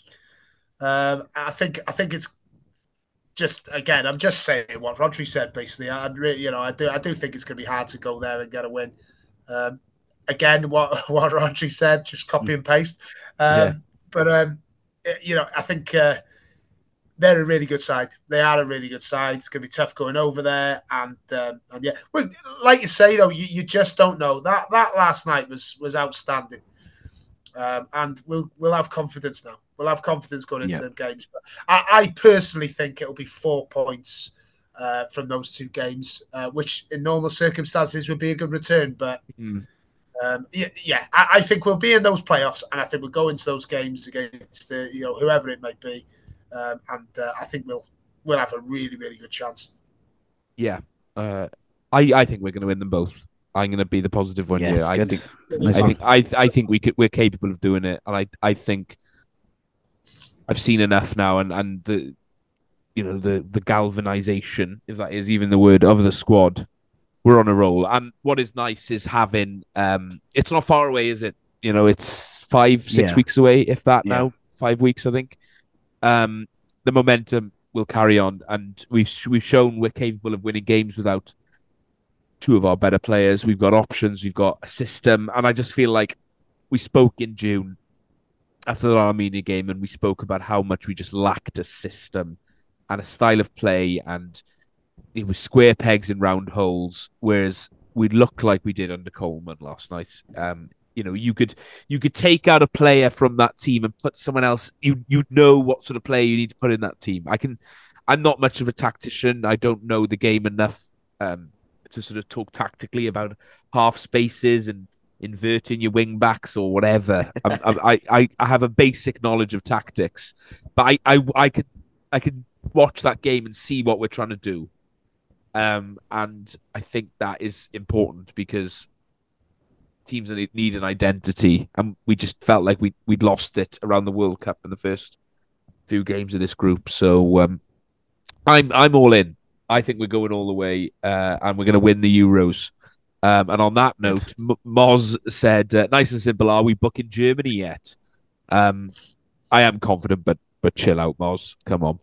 Um, I think I think it's just again. I'm just saying what Rodri said. Basically, I really, you know, I do I do think it's going to be hard to go there and get a win. Um, again, what what Rodri said, just copy and paste. Um, Yeah. But um, you know, I think uh, they're a really good side. They are a really good side. It's going to be tough going over there, and um, and yeah, well, like you say though, you, you just don't know. That that last night was was outstanding, um, and we'll we'll have confidence now. We'll have confidence going into Yeah. them games. But I, I personally think it'll be four points uh, from those two games, uh, which in normal circumstances would be a good return. But Mm. um, yeah, yeah I, I think we'll be in those playoffs, and I think we'll go into those games against the, you know, whoever it might be, um, and uh, I think we'll we'll have a really really good chance. Yeah, uh, I I think we're going to win them both. I'm going to be the positive one Yes, here. I good. think Nice I one. think I I think we could we're capable of doing it, and I I think I've seen enough now, and and the you know the the galvanization, if that is even the word, of the squad. We're on a roll, and what is nice is having um, it's not far away, is it? You know, it's five, six Yeah. weeks away, if that Yeah. now, five weeks, I think. Um, the momentum will carry on, and we've we've shown we're capable of winning games without two of our better players. We've got options, we've got a system, and I just feel like we spoke in June after the Armenia game, and we spoke about how much we just lacked a system and a style of play, and it was square pegs in round holes, whereas we looked like we did under Coleman last night. Um, you know, you could you could take out a player from that team and put someone else. You you know what sort of player you need to put in that team. I can. I'm not much of a tactician. I don't know the game enough um, to sort of talk tactically about half spaces and inverting your wing backs or whatever. I'm, I'm, I I I have a basic knowledge of tactics, but I I I could I could watch that game and see what we're trying to do. Um, and I think that is important because teams need an identity, and we just felt like we we'd lost it around the World Cup in the first few games of this group. So um, I'm I'm all in. I think we're going all the way, uh, and we're going to win the Euros. Um, and on that note, M- Moz said, uh, "Nice and simple. Are we booking Germany yet?" Um, I am confident, but but chill out, Moz. Come on.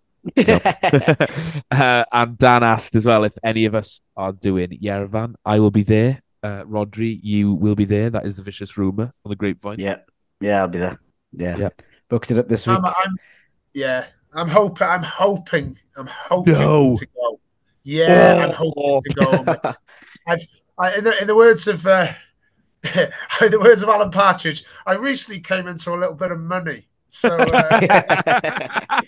uh, and Dan asked as well if any of us are doing Yerevan. I will be there. Uh, Rodri, you will be there. That is the vicious rumor on the grapevine. Yeah, yeah, I'll be there. Yeah, yeah. Booked it up this week. I'm, I'm, yeah, I'm hoping. I'm hoping. I'm hoping no. to go. Yeah, oh. I'm hoping to go. I've, I, in, the, in the words of, uh, in the words of Alan Partridge, I recently came into a little bit of money, so. Uh,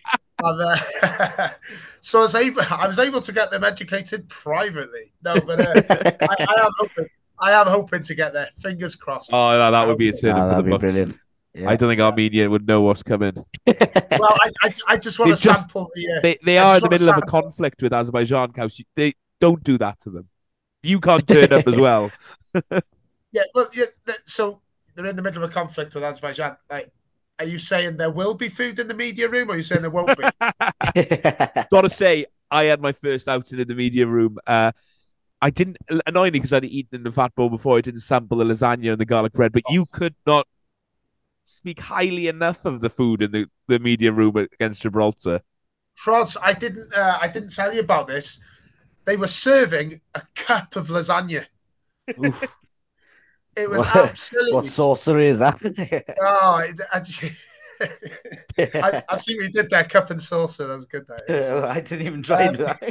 Uh, so I was able, I was able to get them educated privately. No, but uh, I, I am hoping, I am hoping to get there. Fingers crossed. Oh, no, that would be eternal oh, for the be books. Brilliant. Yeah. I don't think Armenia would know what's coming. Well, I, I, I just want to just, sample the. Uh, they they are in the middle of a conflict with Azerbaijan, Kaus. They don't do that to them. You can't turn up as well. yeah, well, yeah. So they're in the middle of a conflict with Azerbaijan. Like, are you saying there will be food in the media room, or are you saying there won't be? Gotta say, I had my first outing in the media room. Uh, I didn't, annoyingly, because I'd eaten in the Fat Bowl before, I didn't sample the lasagna and the garlic bread, but oh. you could not speak highly enough of the food in the, the media room against Gibraltar. Trods, I didn't, uh, I didn't tell you about this. They were serving a cup of lasagna. Oof. It was what, absolutely. What sorcery is that? oh, I, I, I see we did that cup and saucer. That was good. That is. Uh, I didn't even try um, that.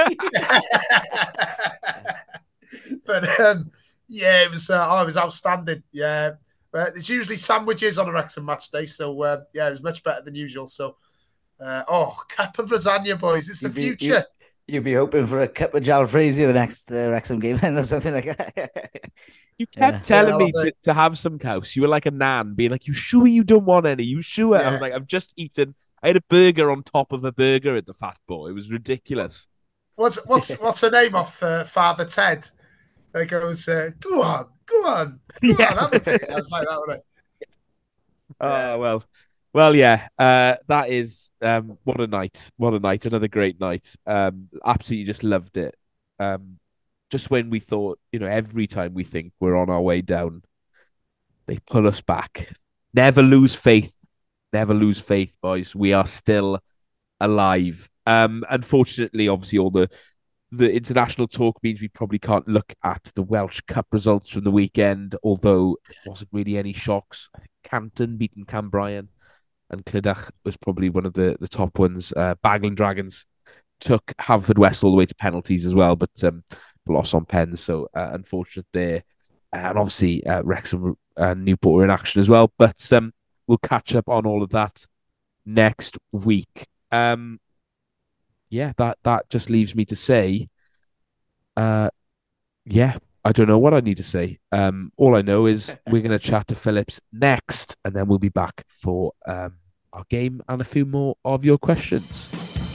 but um, yeah, it was. Uh, oh, it was outstanding. Yeah, but it's usually sandwiches on a Wrexham match day, so uh, yeah, it was much better than usual. So, uh, oh, cup of lasagna, boys! It's the be, future. You, you'll be hoping for a cup of jalfrezi the next uh, Wrexham game or something like that. You kept yeah. telling yeah, me to, to have some Kaus. You were like a nan, being like, "You sure you don't want any? You sure?" Yeah. I was like, "I've just eaten. I had a burger on top of a burger at the Fat Bowl. It was ridiculous." What's what's what's her name off uh, Father Ted? It goes, uh, "Go on, go on, go yeah. on." Have a I was like that, wasn't it? Oh yeah. well, well, yeah. Uh, that is um, what a night! What a night! Another great night. Um, absolutely, just loved it. Um, Just when we thought, you know, every time we think we're on our way down, they pull us back. Never lose faith. Never lose faith, boys. We are still alive. Um, unfortunately, obviously, all the the international talk means we probably can't look at the Welsh Cup results from the weekend, although there wasn't really any shocks. I think Canton beating Cambrian and Clydach was probably one of the, the top ones. Uh, Baglan Dragons took Haverfordwest all the way to penalties as well, but um, loss on pens, so uh, unfortunate there. And obviously, uh, Wrexham and Newport were in action as well. But um, we'll catch up on all of that next week. Um, yeah, that that just leaves me to say, uh, yeah, I don't know what I need to say. Um, all I know is we're going to chat to Phillips next, and then we'll be back for um, our game and a few more of your questions.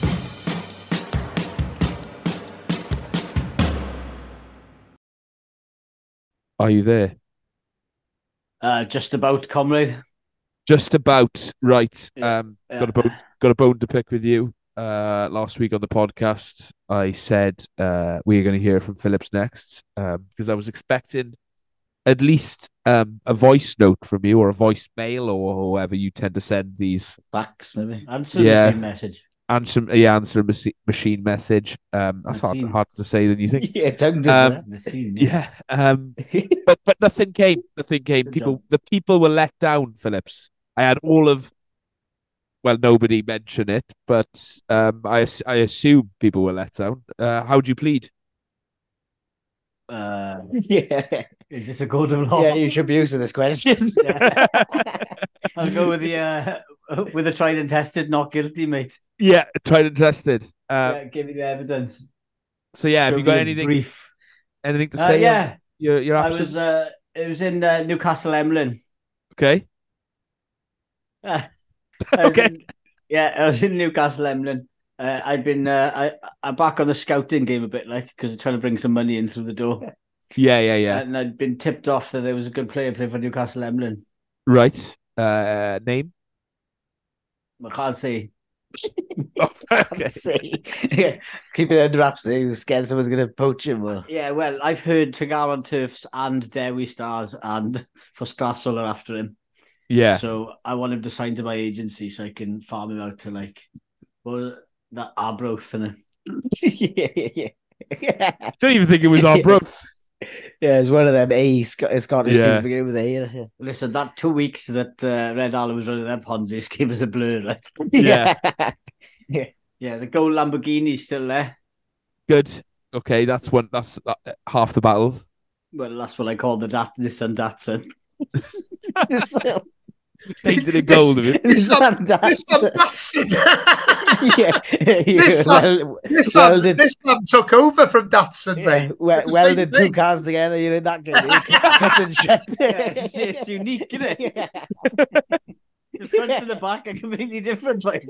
Are you there? Uh, just about, comrade. Just about, right. Yeah, um, yeah. got a bone, got a bone to pick with you. Uh, last week on the podcast, I said uh, we are going to hear from Phillips next um, because I was expecting at least um, a voice note from you or a voicemail or however you tend to send these. Fax, maybe. Answer Yeah. the same message. Answer, yeah, answer a machi- machine message. Um, that's hard, Machine. hard to say than you think. Yeah, tongue Um, The scene. Yeah, um, but but nothing came. Nothing came. Good People, job. the people were let down. Phillips. I had all of. Well, nobody mentioned it, but um, I ass- I assume people were let down. Uh, how do you plead? Uh, Yeah. is this a code of law? Yeah, you should be used to this question. Yeah. I'll go with the uh, with the tried and tested, not guilty, mate. Yeah, tried and tested. Uh, yeah, give me the evidence. so yeah, have Show you got me a anything brief? anything to Uh, say? on yeah, your your I absence. was. Uh, it was in uh, Newcastle Emlyn. Okay. I was Okay. in- yeah, I was in Newcastle Emlyn. Uh, I'd been uh, I I'm back on the scouting game a bit, like because I'm trying to bring some money in through the door. Yeah, yeah, yeah. And I'd been tipped off that there was a good player playing for Newcastle Emlyn. Right. Uh, name. I can't say. Oh, okay. See, yeah, keep it under wraps. He was scared someone's going to poach him. Or... Yeah, well, I've heard Tregar on Turfs and Derby Stars and for Strassel are after him. Yeah. So I want him to sign to my agency so I can farm him out to like well that Arbroath and yeah, yeah, yeah. Don't even think it was our broth. Yeah, it's one of them A Sc- Scottish Yeah. teams beginning with A. Yeah. listen, that two weeks that uh, Red Allen was running their Ponzi scheme was a blur, right? Yeah. Yeah, the gold Lamborghini's still there. Good. Okay, that's one. That's uh, half the battle. Well, that's what I call the Dat Nissan Datsun. Painted in gold. Of it. This on, Nissan this on Datsun. Datsun. Yeah, This well, This well on, did- this on took over from Datsun, yeah, mate. well, It's the same welded two thing. cars together. You're in that game. You cut and shut. Yeah, it's, it's unique, isn't it? Yeah. The front and the back are completely different, but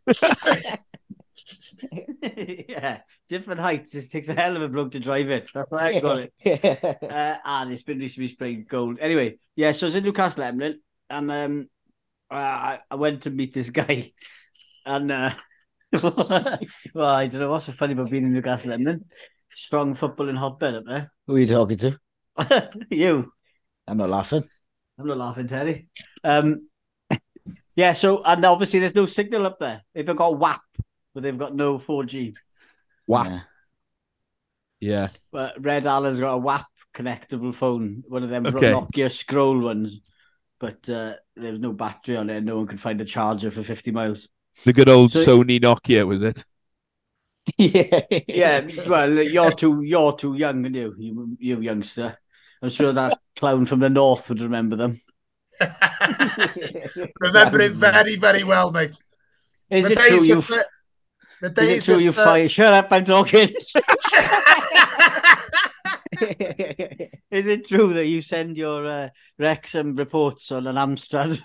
yeah, different heights. It takes a hell of a bloke to drive it. That's why I got it. Yeah. Uh, and it's been recently sprayed gold. Anyway, yeah, so I was in Newcastle Emlyn, and um, uh, I, I went to meet this guy, and uh, well, I don't know what's so funny about being in Newcastle Emlyn. Strong footballing hotbed up there. Who are you talking to? You, I'm not laughing. I'm not laughing, Terry. Um, yeah, so and obviously there's no signal up there. They've got W A P, but they've got no four G. Wow. Yeah. Yeah. But Red Allen's got a W A P connectable phone, one of them Okay. Nokia scroll ones. But uh, there was no battery on it. No one could find a charger for fifty miles. The good old So- Sony Nokia, was it? Yeah. Yeah, well, you're too you're too young, aren't you? You you youngster. I'm sure that clown from the north would remember them. Remember it very, very well, mate. Is the it true days you? of the, the Is it days true of you uh, fire? Shut up! I'm talking. Is it true that you send your uh, Wrexham reports on an Amstrad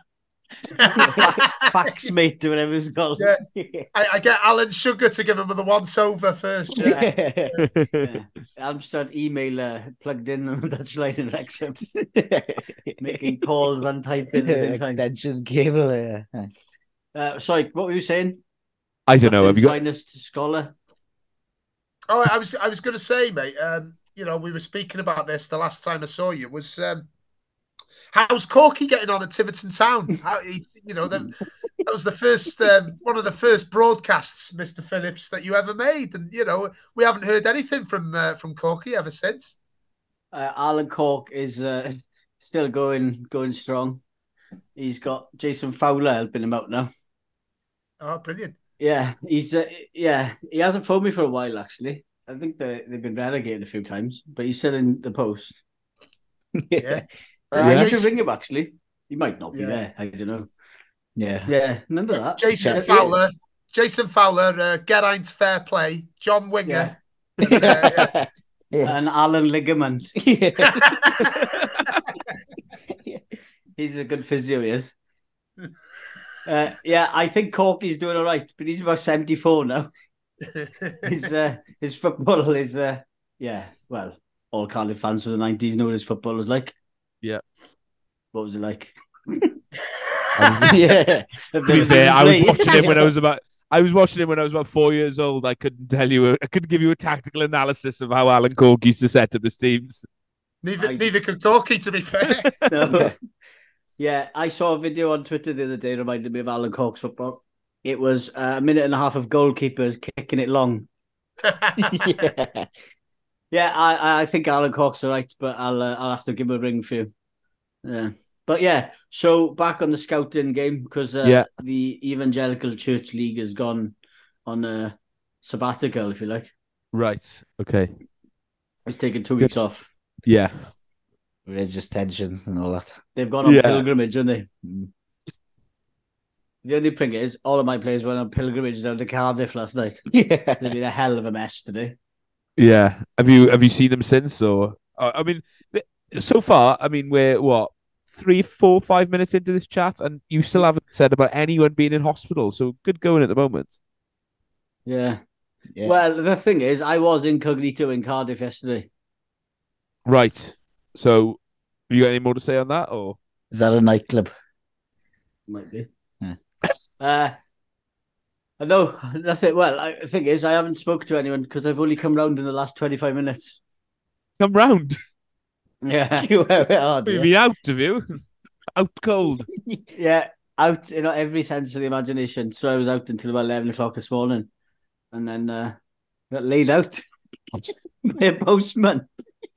fax mate or whatever it's called? Yeah. I, I get Alan Sugar to give him the once over first. Yeah. Yeah. Amstrad emailer plugged in on the Dutch line in Wrexham, making calls and typing at the same time. Extension cable. Yeah. Uh, sorry, what were you saying? I don't know. Have you got? finest scholar? Oh, I was I was going to say, mate. Um, you know, we were speaking about this the last time I saw you. Was um, how's Corky getting on at Tiverton Town? How, he, you know, that that was the first um, one of the first broadcasts, Mister Phillips, that you ever made, and you know, we haven't heard anything from uh, from Corky ever since. Uh, Alan Cork is uh, still going going strong. He's got Jason Fowler helping him out now. Oh, brilliant! Yeah, he's uh, yeah. He hasn't phoned me for a while actually. I think they they've been relegated a few times, but he's still in the post. Yeah, Uh, Uh, I need to Jason- ring him actually. He might not be Yeah. there. I don't know. Yeah. Yeah, none of that. Jason Yeah. Fowler, Jason Fowler, uh, Geraint Fair Play, John Winger. Yeah. And, uh, Yeah. And Alan Ligament. Yeah. He's a good physio, he is. Uh, yeah, I think Corky's doing all right, but he's about seventy-four now. His uh, his football is, uh, yeah, well, all Cardiff fans of the nineties know what his football was like. Yeah. What was it like? Yeah. To be fair, I was watching him when I was about. I was watching him when I was about four years old. I couldn't tell you. I couldn't give you a tactical analysis of how Alan Cork used to set up his teams. Neither, I- neither could Corky, to be fair. No. Yeah, I saw a video on Twitter the other day reminded me of Alan Cork's football. It was uh, a minute and a half of goalkeepers kicking it long. yeah. Yeah, I, I think Alan Cork's all right, but I'll uh, I'll have to give him a ring for you. Yeah. But yeah, so back on the scouting game because uh, Yeah. the Evangelical Church League has gone on a sabbatical, if you like. Right. Okay. It's taken two Good. weeks off. Yeah. Religious tensions and all that. They've gone on Yeah. pilgrimage, haven't they? The only thing is, all of my players went on pilgrimage down to Cardiff last night. Yeah. It'll be a hell of a mess today. Yeah. Have you have you seen them since, or uh, I mean, th- so far, I mean, we're what three, four, five minutes into this chat, and you still haven't said about anyone being in hospital. So good going at the moment. Yeah. Yeah. Well, the thing is, I was incognito in Cardiff yesterday. Right. So, have you got any more to say on that, or Is that a nightclub? Might be. Yeah. Uh, I know nothing. Well, I, the thing is, I haven't spoken to anyone because I've only come round in the last twenty-five minutes. come round? Yeah. oh, Have dear. you been out? Have you out cold? Yeah. Out in every sense of the imagination. So I was out until about eleven o'clock this morning and then uh, got laid out by a postman.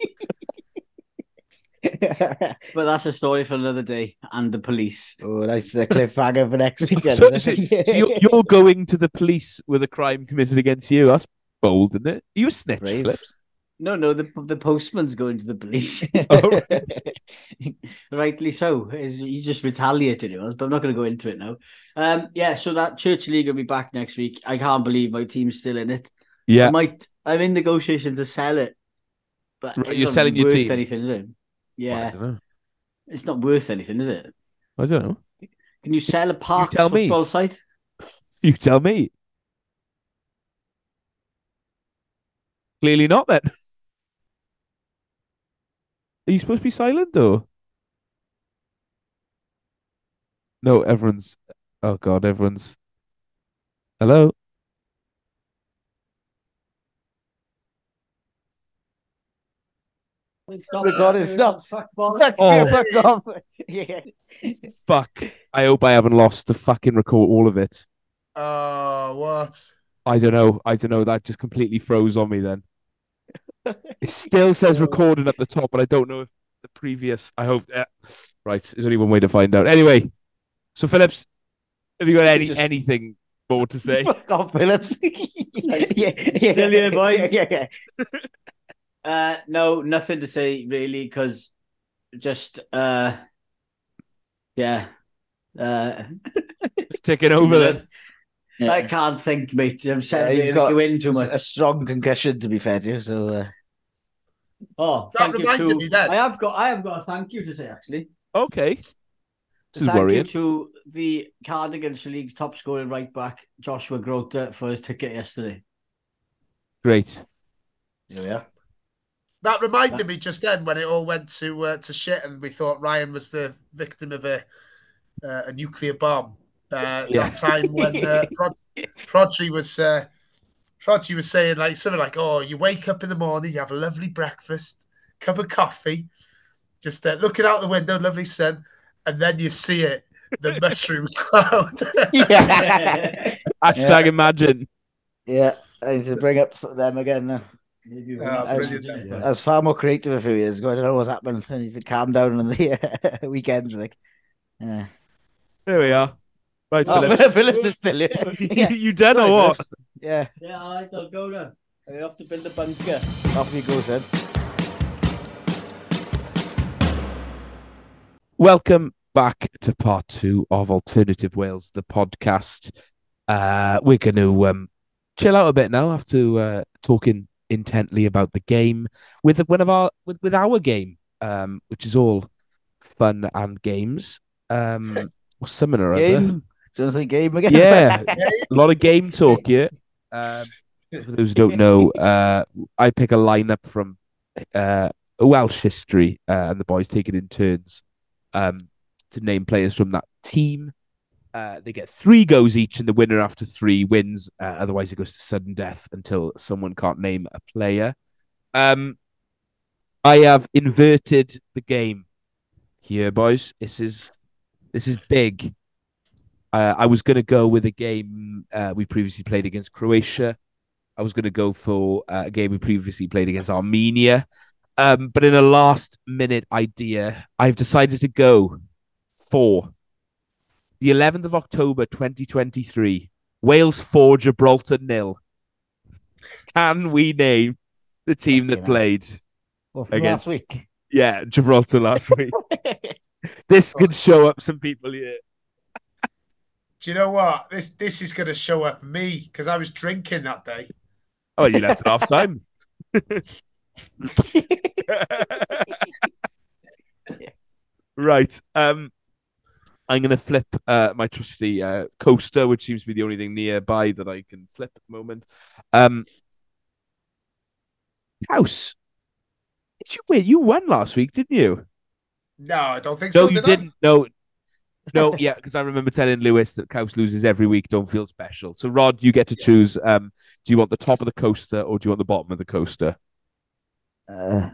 But that's a story for another day and the police. Oh, nice uh, cliffhanger for next weekend. So, isn't so, it? so you're, you're going to the police with a crime committed against you? That's bold, isn't it? Are you a snitch, Brave. Flips? No, no, the the postman's going to the police. Oh, Rightly so. He's he's just retaliated it was, but I'm not going to go into it now. Um, yeah, so that Church League will be back next week. I can't believe my team's still in it. I Yeah. might. I'm in negotiations to sell it, but Right, it's you're not selling your worth team? anything, is it? I Yeah, don't know. it's not worth anything, is it? I don't know. Can you sell a Parks tell me. football site? You tell me. Clearly not, then. Are you supposed to be silent, or? No, everyone's. Oh God, everyone's. Hello. Stop Recording, stop. Fuck ball. Fuck Oh. you, fuck off. Yeah. Fuck. I hope I haven't lost the fucking record all of it. Oh, what? I don't know. I don't know. That just completely froze on me then. It still says recording at the top, but I don't know if the previous. I hope. Uh, right. There's only one way to find out. Anyway, so Phillips, have you got any Just- anything more to say? Fuck off, Phillips. yeah, yeah, Still here, boys? Yeah, yeah. Uh, no, nothing to say really, because just uh, yeah, uh, Just taking over then. Yeah. I can't think, mate. I'm Yeah, sending you've got you in too a much. strong concussion, to be fair to you. So, uh, Oh, That thank you reminded to. me then. I have got. I have got a thank you to say actually. Okay. This is Thank worrying. you to the Cardigan's League's top scoring right back Joshua Grota for his ticket yesterday. Great. here we are. That reminded me just then when it all went to uh, to shit, and we thought Ryan was the victim of a uh, a nuclear bomb. Uh, Yeah. That time when uh, Prod- Prodry was uh, Prodry was saying like something like, "Oh, you wake up in the morning, you have a lovely breakfast, cup of coffee, just uh, looking out the window, lovely sun, and then you see it, the mushroom cloud." Yeah. Hashtag Yeah. imagine. Yeah, I need to bring up them again now. Maybe Oh, I was, brilliant. I was far more creative a few years ago. I don't know what's happened. I need to calm down on the uh, weekends. Like, yeah. There we are. Right, Oh, Phillips. Phillips is still here. Yeah, you done Sorry, or what? Phillips. Yeah, Yeah, all right, I'll go now. I have to build a bunker. off you go, then. Welcome back to part two of Alternative Wales, the podcast. Uh, we're going to um, chill out a bit now after uh, talking intently about the game with one of our with, with our game, um, which is all fun and games. Um, or something or other. Game. Do you want to say game again? Yeah, a lot of game talk here. Um, for those who don't know, uh, I pick a lineup from uh, Welsh history, uh, and the boys take it in turns um, to name players from that team. Uh, they get three goes each, and the winner after three wins. Uh, otherwise, it goes to sudden death until someone can't name a player. Um, I have inverted the game here, boys. This is this is big. Uh, I was going to go with a game uh, we previously played against Croatia. I was going to go for uh, a game we previously played against Armenia. Um, but in a last minute idea, I've decided to go for the eleventh of October, twenty twenty-three. Wales four, Gibraltar nil. Can we name the team that played? Well, from against... last week. Yeah, Gibraltar last week. This could show up some people here. Do you know what? This this is going to show up me because I was drinking that day. Oh, you left it off time. Right. Um, I'm going to flip uh, my trusty uh, coaster, which seems to be the only thing nearby that I can flip at the moment. Um, House, did you win? You won last week, didn't you? No, I don't think no, so. No, you did I? didn't. No, no, yeah, because I remember telling Lewis that Couse loses every week. Don't feel special. So, Rod, you get to choose. Um, do you want the top of the coaster or do you want the bottom of the coaster? Uh,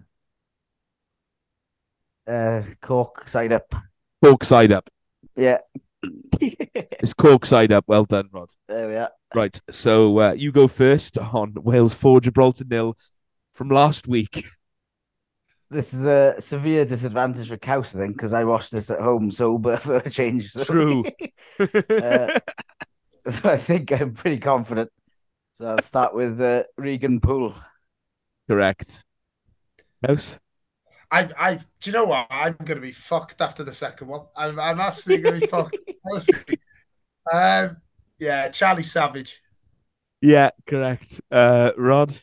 uh, Cork side up. Cork side up. Yeah. It's Cork side up. Well done, Rod. There we are. Right. So uh, you go first on Wales four, Gibraltar nil from last week. This is a severe disadvantage for Couse, I think, because I watched this at home sober for a change. So. True. uh, so I think I'm pretty confident. So I'll start with uh, Regan Poole. Correct. House? I, I, do you know what? I'm going to be fucked after the second one. I'm, I'm absolutely going to be fucked. Honestly. Um, yeah, Charlie Savage. Yeah, correct. Uh, Rod?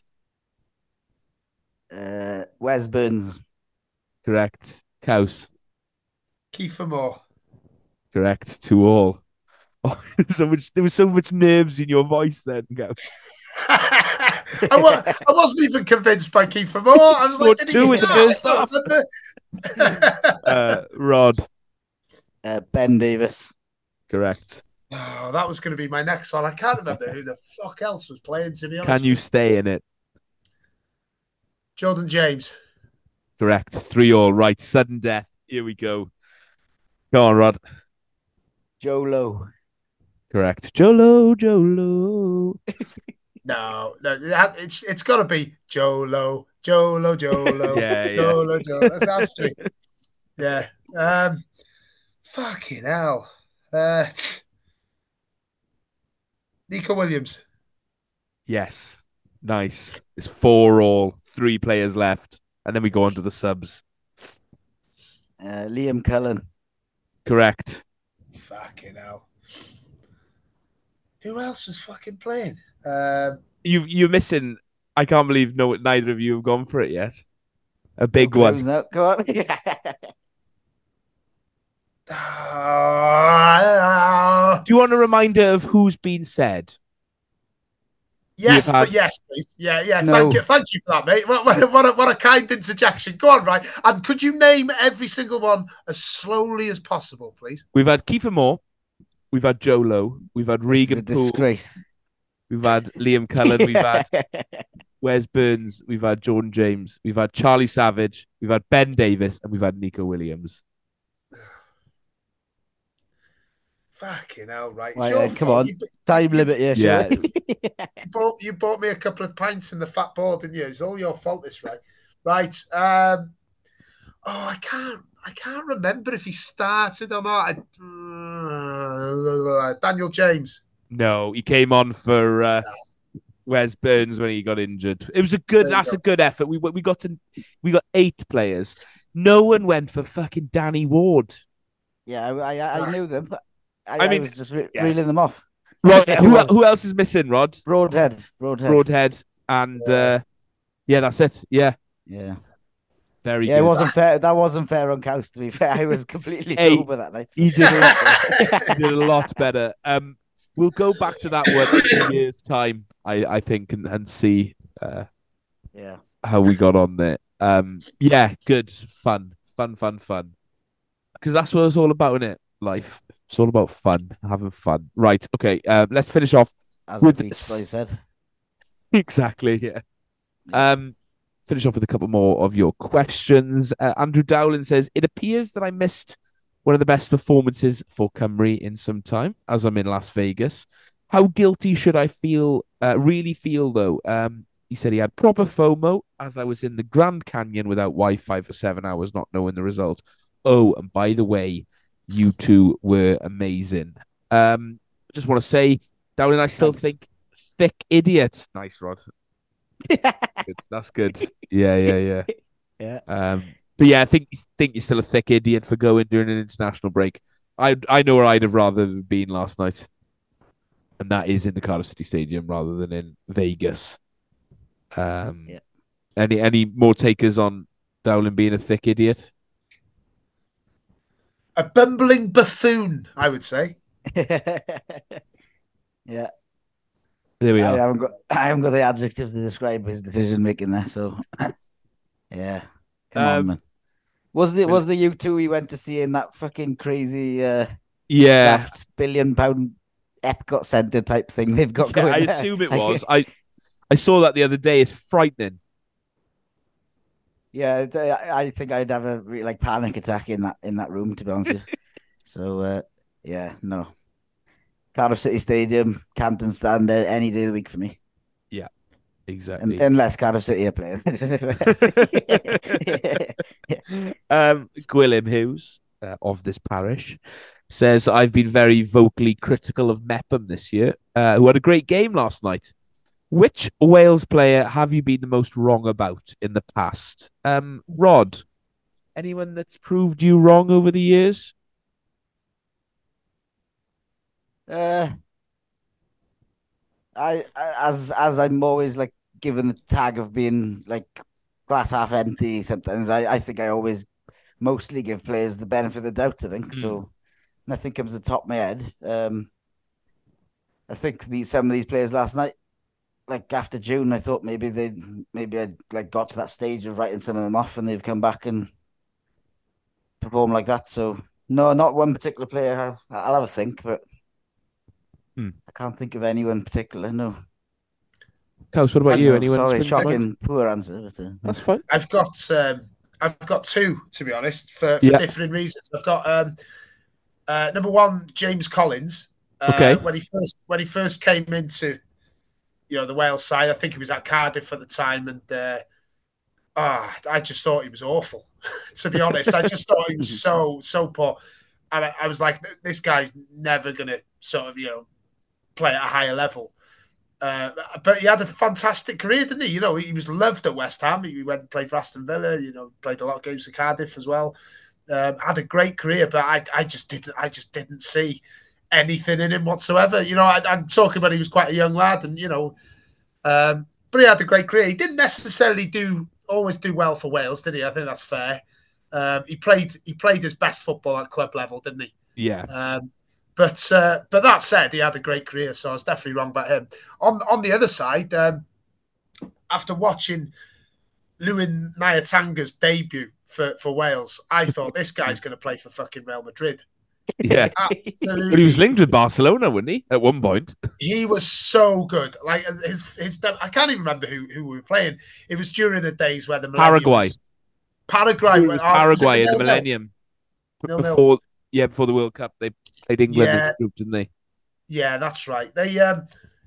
Uh, Wes Burns. Correct. Couse? Kiefer Moore. Correct. To all. Oh, so much. There was so much nerves in your voice then, Couse. I, was, I wasn't even convinced by Kiefer Moore. I was like, did he start? The first half. uh, Rod? Uh, Ben Davis. Correct. Oh, that was going to be my next one. I can't remember who the fuck else was playing, to be honest. Can you stay in it? Jordan James. Correct. Three all. Right. Sudden death. Here we go. Go on, Rod. Joe Lowe. Correct. Jolo, Jolo. No, no, it's it's got to be Jolo, Jolo, Jolo, yeah, yeah. Jolo, Jolo. That's has to be. Yeah. Um, fucking hell. Uh, Nico Williams. Yes. Nice. It's four all. Three players left. And then we go on to the subs. Uh, Liam Cullen. Correct. Fucking hell. Who else was fucking playing? Um, you, you're missing... I can't believe no, neither of you have gone for it yet. A big no one. No, come on. uh, Do you want a reminder of who's been said? Yes, had... but yes, please. Yeah, yeah. No. Thank you, thank you for that, mate. What, what, what, a, what a kind interjection. Go on, right? And could you name every single one as slowly as possible, please? We've had Kiefer Moore. We've had Joe Lowe. We've had Regan Poole. Disgrace. We've had Liam Cullen. We've had Wes Burns. We've had Jordan James. We've had Charlie Savage. We've had Ben Davis. And we've had Nico Williams. Fucking hell, right. Right, uh, come on. You, Time you, limit here, yeah. Sure. you, bought, you bought me a couple of pints in the fat board, didn't you? It's all your fault, this, right? Right. Um, oh, I can't I can't remember if he started or not. I, uh, Daniel James. No, he came on for uh, Wes Burns when he got injured. It was a good. That's go. a good effort. We we got to we got eight players. No one went for fucking Danny Ward. Yeah, I I, I knew them. But I, I mean, I was just re- yeah. reeling them off. Rod, who who else is missing? Rod, Broadhead, Broadhead, Broadhead, and yeah, uh, yeah that's it. Yeah, yeah. Very yeah, good. it wasn't fair. That wasn't fair on Couse, to be fair. I was completely hey, sober that night. So. He did a lot, he did a lot better. Um, we'll go back to that one in a year's time, I, I think, and, and see uh, yeah how we got on there. Um, yeah, good, fun, fun, fun, fun. Because that's what it's all about, isn't it? Life. It's all about fun, having fun. Right, okay, um, let's finish off As with... the Beach Boys said. Exactly, yeah. Um, finish off with a couple more of your questions. Uh, Andrew Dowling says, it appears that I missed one of the best performances for Cymru in some time, as I'm in Las Vegas. How guilty should I feel, uh, really feel, though? Um, he said he had proper FOMO as I was in the Grand Canyon without Wi-Fi for seven hours, not knowing the result. Oh, and by the way, you two were amazing. Um, just want to say, Dowling, I still Thanks. think thick idiot. Nice, Rod. Good. That's good. Yeah, yeah, yeah. Yeah. Um, but yeah, I think think you're still a thick idiot for going during an international break. I I know where I'd have rather been last night, and that is in the Cardiff City Stadium rather than in Vegas. Um, Yeah. Any any more takers on Dowling being a thick idiot? A bumbling buffoon, I would say. Yeah. There we I are. haven't got I haven't got the adjective to describe his decision making there, so yeah. Come on, Um, man. Was the was the U two he went to see in that fucking crazy uh Yeah, daft billion pound Epcot Centre type thing they've got yeah, going I there? assume it Like, was. I I saw that the other day. It's frightening. Yeah, it- I I think I'd have a re- like panic attack in that in that room, to be honest with you. So uh, yeah, no. Cardiff City Stadium, Campden Stand, uh, any day of the week for me. Exactly. Un- unless Cardiff City are playing. um, Gwilym Hughes uh, of this parish says, I've been very vocally critical of Mepham this year, uh, who had a great game last night. Which Wales player have you been the most wrong about in the past? Um, Rod, anyone that's proved you wrong over the years? Uh, I, I as as I'm always like given the tag of being like glass half empty. Sometimes I, I think I always mostly give players the benefit of the doubt. I think Hmm. so. Nothing comes to the top of my head. Um, I think these some of these players last night, like after June, I thought maybe they maybe I like got to that stage of writing some of them off, and they've come back and performed like that. So no, not one particular player. I'll, I'll have a think, but Hmm. I can't think of anyone in particular. No. Kaus, what about I you? No, Anyone sorry, springs to mind? shocking, poor answer. But, uh, That's fine. I've got um, I've got two, to be honest, for, for Yeah. different reasons. I've got um, uh, number one, James Collins. Uh, Okay. When he first when he first came into, you know, the Wales side, I think he was at Cardiff at the time, and uh, ah, I just thought he was awful. To be honest, I just thought he was so so poor, and I, I was like, this guy's never gonna sort of you know play at a higher level. Uh, but he had a fantastic career, didn't he? You know, he was loved at West Ham. He went and played for Aston Villa. You know, played a lot of games for Cardiff as well. Um, had a great career, but I, I just didn't, I just didn't see anything in him whatsoever. You know, I, I'm talking about he was quite a young lad, and you know, um, but he had a great career. He didn't necessarily do always do well for Wales, did he? I think that's fair. Um, he played, he played his best football at club level, didn't he? Yeah. Um, But uh, but that said, he had a great career, so I was definitely wrong about him. On on the other side, um, after watching Lewin Nyatanga's debut for, for Wales, I thought this guy's going to play for fucking Real Madrid. Yeah. Absolutely. But he was linked with Barcelona, wasn't he? At one point. He was so good. Like his his, I can't even remember who, who we were playing. It was during the days where the Millennium Paraguay. was- Paraguay. It went- was oh, was it Paraguay in the nil-nil? Millennium. Nil-nil. Before, yeah, before the World Cup, they played England in Yeah. the group, didn't they? Yeah, that's right. They um,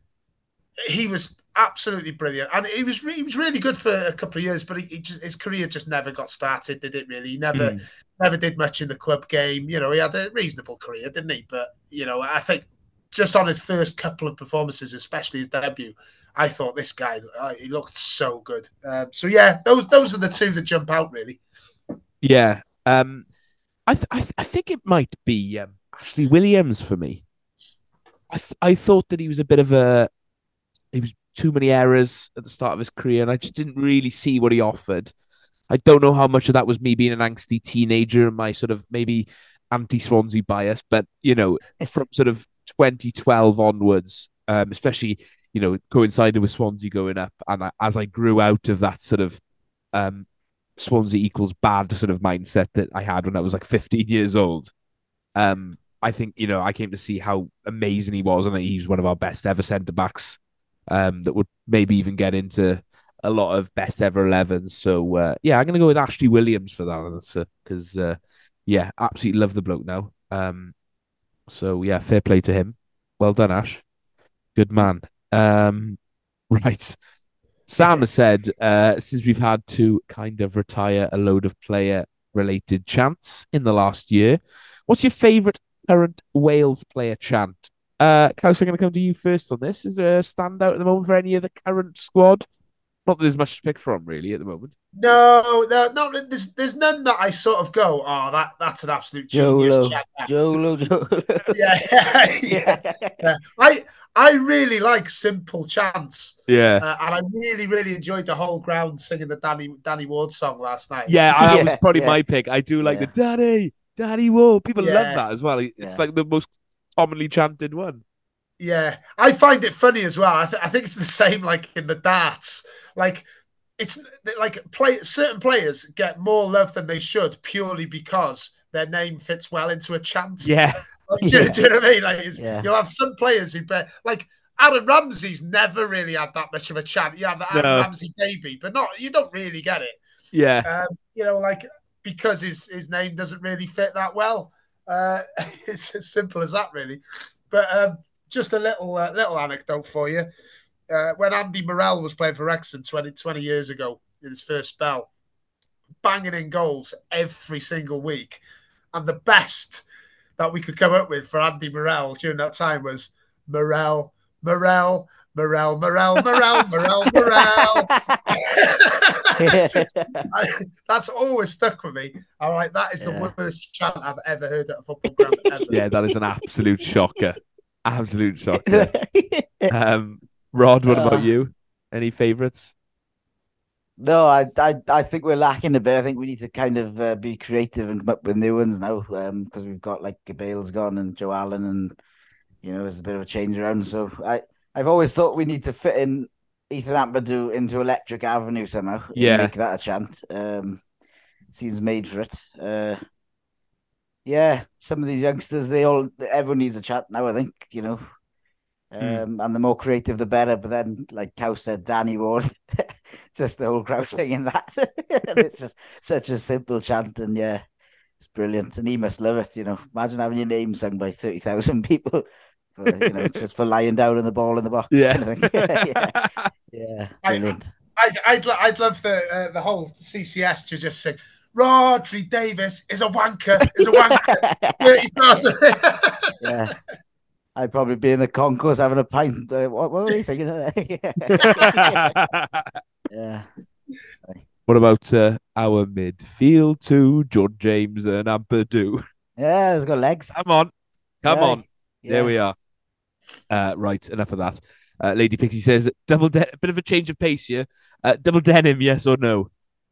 he was absolutely brilliant, and he was re- he was really good for a couple of years. But he, he just, his career just never got started, did it? Really, he never Mm. never did much in the club game. You know, he had a reasonable career, didn't he? But you know, I think just on his first couple of performances, especially his debut, I thought this guy uh, he looked so good. Um, so yeah, those those are the two that jump out really. Yeah. Um, I th- I, th- I think it might be um, Ashley Williams for me. I th- I thought that he was a bit of a he was too many errors at the start of his career, and I just didn't really see what he offered. I don't know how much of that was me being an angsty teenager and my sort of maybe anti-Swansea bias, but you know, from sort of twenty twelve onwards, um, especially you know, coincided with Swansea going up, and I, as I grew out of that sort of um, Swansea equals bad sort of mindset that I had when I was like fifteen years old. Um, I think, you know, I came to see how amazing he was, and he's one of our best ever centre backs um, that would maybe even get into a lot of best ever elevens. So uh, yeah, I'm gonna go with Ashley Williams for that answer because uh, yeah, absolutely love the bloke now. Um, so yeah, fair play to him. Well done, Ash. Good man. Um, right. Sam has said, uh, since we've had to kind of retire a load of player related chants in the last year, what's your favourite current Wales player chant? Uh, Klaus, I'm going to come to you first on this. Is there a standout at the moment for any of the current squad? Not that there's much to pick from, really, at the moment. No, no, no. There's there's none that I sort of go, oh, that that's an absolute genius Jolo, chant. Jolo, Jolo. Yeah, yeah, yeah, yeah. I I really like simple chants. Yeah. Uh, and I really, really enjoyed the whole ground singing the Danny Danny Ward song last night. Yeah, I, that Yeah, was probably yeah. my pick. I do like Yeah. the Daddy, Daddy Ward. People love Yeah. that as well. It's Yeah. like the most commonly chanted one. Yeah, I find it funny as well. I, th- I think it's the same like in the darts. Like it's like play certain players get more love than they should purely because their name fits well into a chant. Yeah. Like, do, you- do you know what I mean? Like it's, Yeah. you'll have some players who play like Aaron Ramsey's never really had that much of a chant. You have the Aaron No. Ramsey baby, but not you don't really get it. Yeah. Um, you know, like because his his name doesn't really fit that well. Uh, it's as simple as that, really. But um, just a little uh, little anecdote for you. Uh, when Andy Morel was playing for Wrexham twenty, twenty years ago in his first spell, banging in goals every single week, and the best that we could come up with for Andy Morel during that time was Morel, Morel, Morel, Morel, Morel, Morel, Morel. I, that's always stuck with me. I'm like, that is Yeah. the worst chant I've ever heard at a football ground. Ever. Yeah, that is an absolute shocker. Absolute shocker. Um, Rod, what about Uh, you? Any favourites? No, I, I, I think we're lacking a bit. I think we need to kind of uh, be creative and come up with new ones now, um, because we've got like Bale's gone and Joe Allen, and you know, there's a bit of a change around. So I, I've always thought we need to fit in Ethan Ampadu into Electric Avenue somehow. and Yeah. make that a chant. Um, seems made for it. Uh, yeah, some of these youngsters, they all, everyone needs a chant now. I think you know. Um, and the more creative, the better. But then, like Cow said, Danny Ward, just the whole crowd singing that. And it's just such a simple chant, and yeah, it's brilliant. And he must love it. You know, imagine having your name sung by thirty thousand people, for, you know, just for lying down on the ball in the box. Yeah. kind of thing. yeah, yeah, I- brilliant. I'd, I'd, lo- I'd love the uh, the whole C C S to just sing, Rodri Davis is a wanker, is a wanker. thirty thousand. yeah. I'd probably be in the concourse having a pint. Uh, what, what were they singing? yeah. What about uh, our midfield too? John James and Ampadu. Yeah, it's got legs. Come on. Come Yeah, on. There yeah. we are. Uh, right, enough of that. Uh, Lady Pixie says, double de- a bit of a change of pace here. Uh, double denim, yes or no?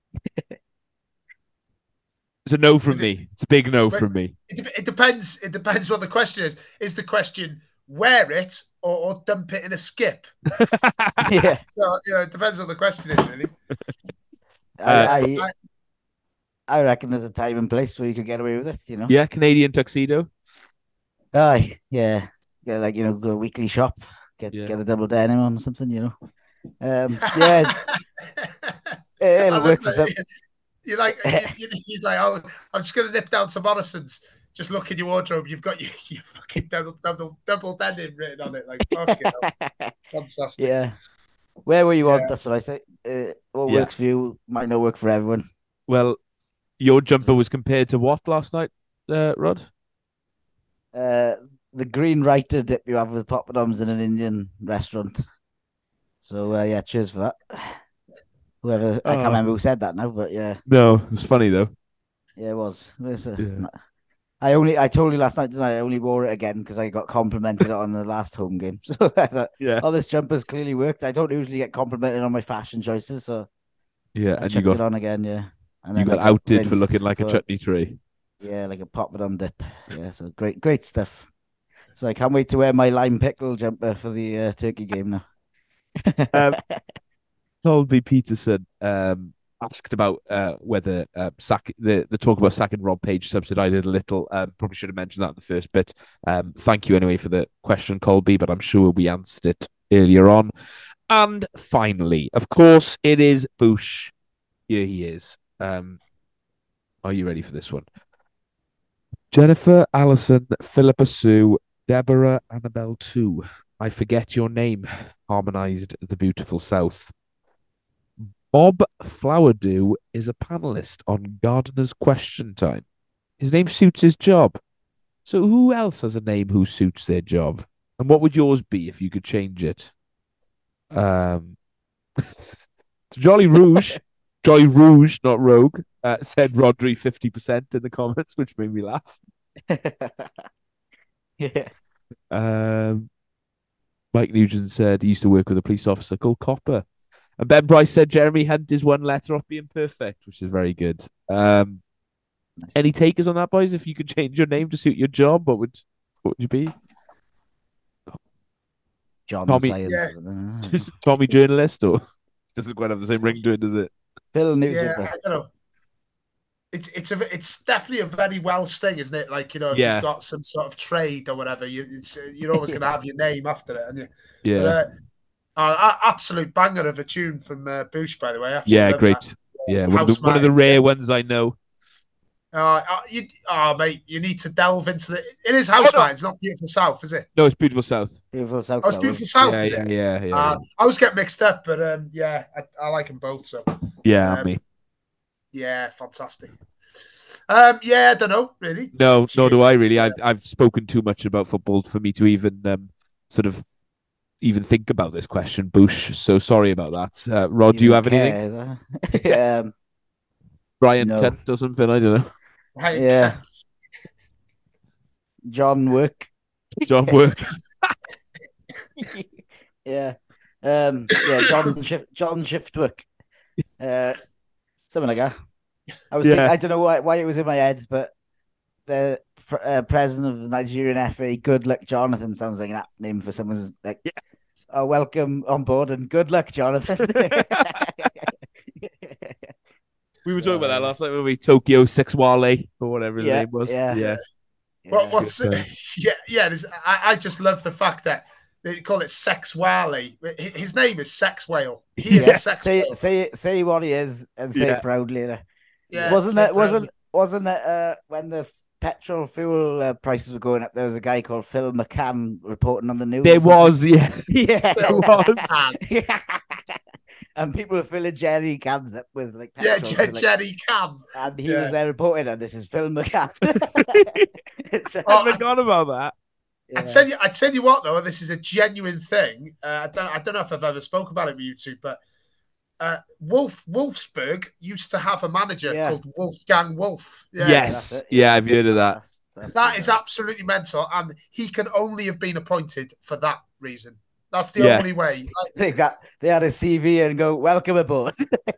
It's a no from me. It's a big no Wait. from me. It, de- it depends. It depends what the question is. Is the question wear it or, or dump it in a skip? yeah. So you know, it depends what the question is, really. I, Uh, I, I reckon there's a time and place where you could get away with it, you know? Yeah, Canadian tuxedo. Aye, yeah. Yeah, like, you know, go weekly shop, get Yeah. get a double denim on or something, you know? Um, yeah, it'll I work love for some. that. You're like, you, you, you're like, oh, I'm just going to nip down to Morrison's. Just look in your wardrobe. You've got your, your fucking double, double, double denim written on it. Like, fucking hell. Fantastic. Yeah. Where were you Yeah. on? That's what I say. Uh, what Yeah. works for you might not work for everyone. Well, your jumper was compared to what last night, uh, Rod? Uh, the green writer dip you have with poppadoms in an Indian restaurant. So, uh, yeah, cheers for that. Whoever, I Oh. can't remember who said that now, but yeah. No, it was funny though. Yeah, it was. It was a- Yeah. I only, I told you last night, didn't I? I only wore it again because I got complimented on the last home game. So I thought, Yeah, oh, this jumper's clearly worked. I don't usually get complimented on my fashion choices, so yeah, I and you chucked it got on again. Yeah, and you then got I outed for rinsed looking like a for- chutney tree. Yeah, like a poppadom dip. Yeah, so great, great stuff. So I can't wait to wear my lime pickle jumper for the uh, Turkey game now. Um, Colby Peterson um, asked about uh, whether uh, sack the, the talk about sacking Rob Page subsidized it a little. Um, probably should have mentioned that in the first bit. Um, thank you anyway for the question, Colby, but I'm sure we answered it earlier on. And finally, of course, it is Boosh. Here he is. Um, are you ready for this one? Jennifer, Alison, Philippa Sue, Deborah, Annabelle two. I forget your name. Harmonized the beautiful South. Bob Flowerdew is a panelist on Gardener's Question Time. His name suits his job. So who else has a name who suits their job? And what would yours be if you could change it? Um, Jolly Rouge, Jolly Rouge, not Rogue, uh, said Rodri fifty percent in the comments, which made me laugh. Yeah. Um, Mike Nugent said he used to work with a police officer called Copper. And Ben Bryce said Jeremy Hunt is one letter off being perfect, which is very good. Um, Nice. any takers on that, boys? If you could change your name to suit your job, what would what would you be? John Tommy- Science. Yeah. I don't know. Tommy journalist, or doesn't quite have the same ring to it, does it? Phil Yeah, Newspaper. I don't know. It's it's a it's definitely a very Welsh thing, isn't it? Like, you know, if Yeah. you've got some sort of trade or whatever, you it's you're always going to have your name after it, and you. Yeah, But, uh, uh, absolute banger of a tune from uh, Boosh, by the way. Absolutely yeah, love great. that. Yeah, one of, the, House one of the Martins, rare yeah. ones I know. Uh, uh, you, oh, mate, you need to delve into the. It is House Oh, no. Martins, not Beautiful South, is it? No, it's Beautiful South. Beautiful South. Oh, it's South. Beautiful South, yeah, is yeah, it? yeah, yeah, Uh, I always get mixed up, but um, yeah, I, I like them both. So yeah, um, me. yeah, fantastic. Um, yeah, I don't know really. No, It's nor do you. I really. I've I've spoken too much about football for me to even um, sort of even think about this question, Boosh. So sorry about that. Uh, Rod, do you have anything? anything? um, Brian No. Kent or something? I don't know. Right, Yeah. John Wick. John Work. Yeah. Um, yeah, John Shift, John Shiftwick. Uh, something like that. I was Yeah. thinking, I don't know why, why it was in my head, but the pr- uh, president of the Nigerian F A, Good Luck Jonathan, sounds like an apt name for someone's like, Yeah. oh, welcome on board and good luck, Jonathan. We were talking about that last night, when we Tokyo Six Wale or whatever his Yeah, name was. yeah. yeah. Well, Yeah. what's good times. yeah, yeah. there's- I, I just love the fact that they call it Sex Wally. His name is Sex Whale. He is Yeah, a sex say whale. say say what he is and say Yeah. it proudly. innit? Yeah, wasn't say that it wasn't proudly. wasn't that uh, when the f- petrol fuel uh, prices were going up? There was a guy called Phil McCann reporting on the news. There or something. was, yeah. yeah, There was. Man. and people were filling jerry cans up with like Yeah, petrol. Je- to, like, Jenny Can. and he yeah. was there reporting, and this is Phil McCann. It's, uh, Oh, I forgot about that. I yeah. tell you, I tell you what though, this is a genuine thing. Uh, I don't, I don't know if I've ever spoke about it with you two, but uh, Wolf Wolfsburg used to have a manager Yeah. called Wolfgang Wolf. Yeah. Yes. that's it, Yeah, I've heard of that. That's- that's That good, is that absolutely mental, and he can only have been appointed for that reason. That's the Yeah. only way. Like, They got they had a C V and go welcome aboard.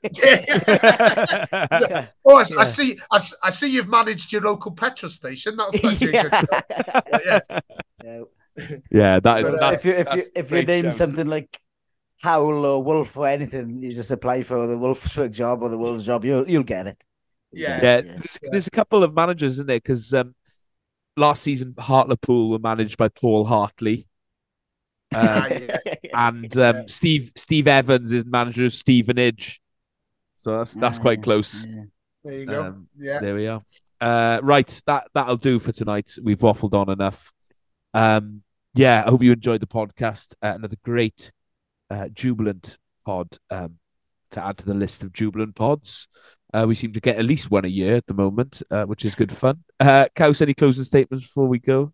yeah. Oh, I, Yeah. I see. I, s- I see you've managed your local petrol station. That's not doing good stuff. Yeah. Yeah. Yeah, that is. But, uh, that, if you if you that's if you great name shout. something like Howl or Wolf or anything, you just apply for the Wolfsburg job or the Wolves job. You'll you'll get it. You'll Yeah. get Yeah, it, there's, Yeah. there's a couple of managers in there because um, last season Hartlepool were managed by Paul Hartley, Ah, um, yeah. and um, Yeah. Steve Steve Evans is manager of Stevenage, so that's that's Ah, quite yeah, close. yeah. There you go. Um, yeah. There we are. Uh, right, that that'll do for tonight. We've waffled on enough. Um, yeah, I hope you enjoyed the podcast. Uh, another great uh, jubilant pod um, to add to the list of jubilant pods. Uh, we seem to get at least one a year at the moment, uh, which is good fun. Uh, Kaus, any closing statements before we go?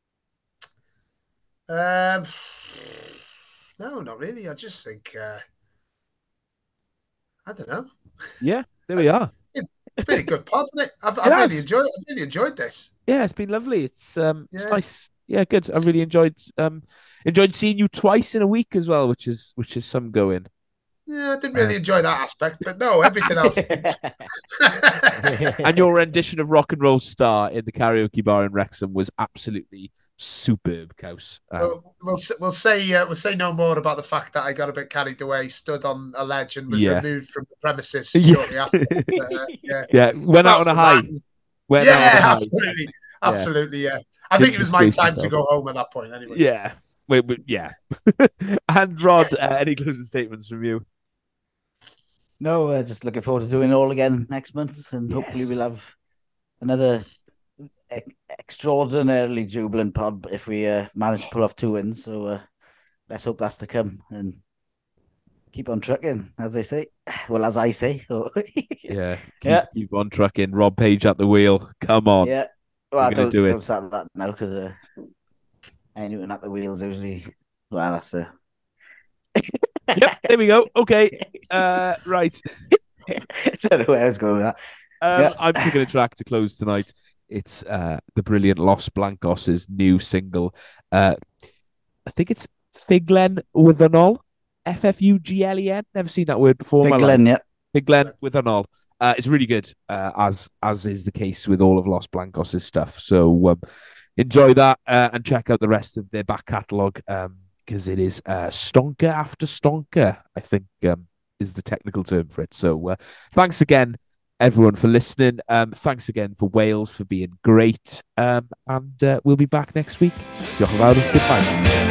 Um, no, not really. I just think uh, I don't know. Yeah, there we are. It's been a good pod, hasn't it? I've, It I've has. really enjoyed. I've really enjoyed this. Yeah, it's been lovely. It's um, it's Yeah. nice. Yeah, good. I really enjoyed um, enjoyed seeing you twice in a week as well, which is which is some going. Yeah, I didn't really enjoy that aspect, but no, everything else. And your rendition of Rock and Roll Star in the karaoke bar in Wrexham was absolutely superb, Kaus. Um, We'll, we'll s- we'll say uh, we'll say no more about the fact that I got a bit carried away, stood on a ledge, and was Yeah. removed from the premises Yeah. shortly after. But, uh, yeah, yeah, went out on a Apart high. from that, Went out on a yeah, high. absolutely, absolutely, yeah. I Didn't think it was my disgrace time to yourself. go home at that point, anyway. Yeah, wait, wait, yeah. And Rod, uh, any closing statements from you? No, uh, just looking forward to doing it all again next month, and Yes. hopefully we'll have another e- extraordinarily jubilant pod if we uh, manage to pull off two wins. So uh, let's hope that's to come and keep on trucking, as they say. Well, as I say. Yeah, keep, Yeah. keep on trucking. Rob Page at the wheel. Come on. Yeah. Well, I We're gonna don't do it. don't start that now because uh, anyone at the wheels usually. Well, that's uh... Yep, there we go. Okay, uh, right. I don't know where I was going with that. Um, Yeah. I'm picking a track to close tonight. It's uh, the brilliant Los Blancos' new single. Uh, I think it's Figlen with an all. F F U G L E N. Never seen that word before. in Big my life. Glen, yeah. Figlen with an all. Uh, it's really good, uh, as as is the case with all of Los Blancos' stuff. So um, enjoy that uh, and check out the rest of their back catalogue because it is uh, stonker after stonker, I think um, is the technical term for it. So uh, thanks again, everyone, for listening. Um, thanks again for Wales for being great. Um, and uh, we'll be back next week. Diolch yn fawr. Goodbye.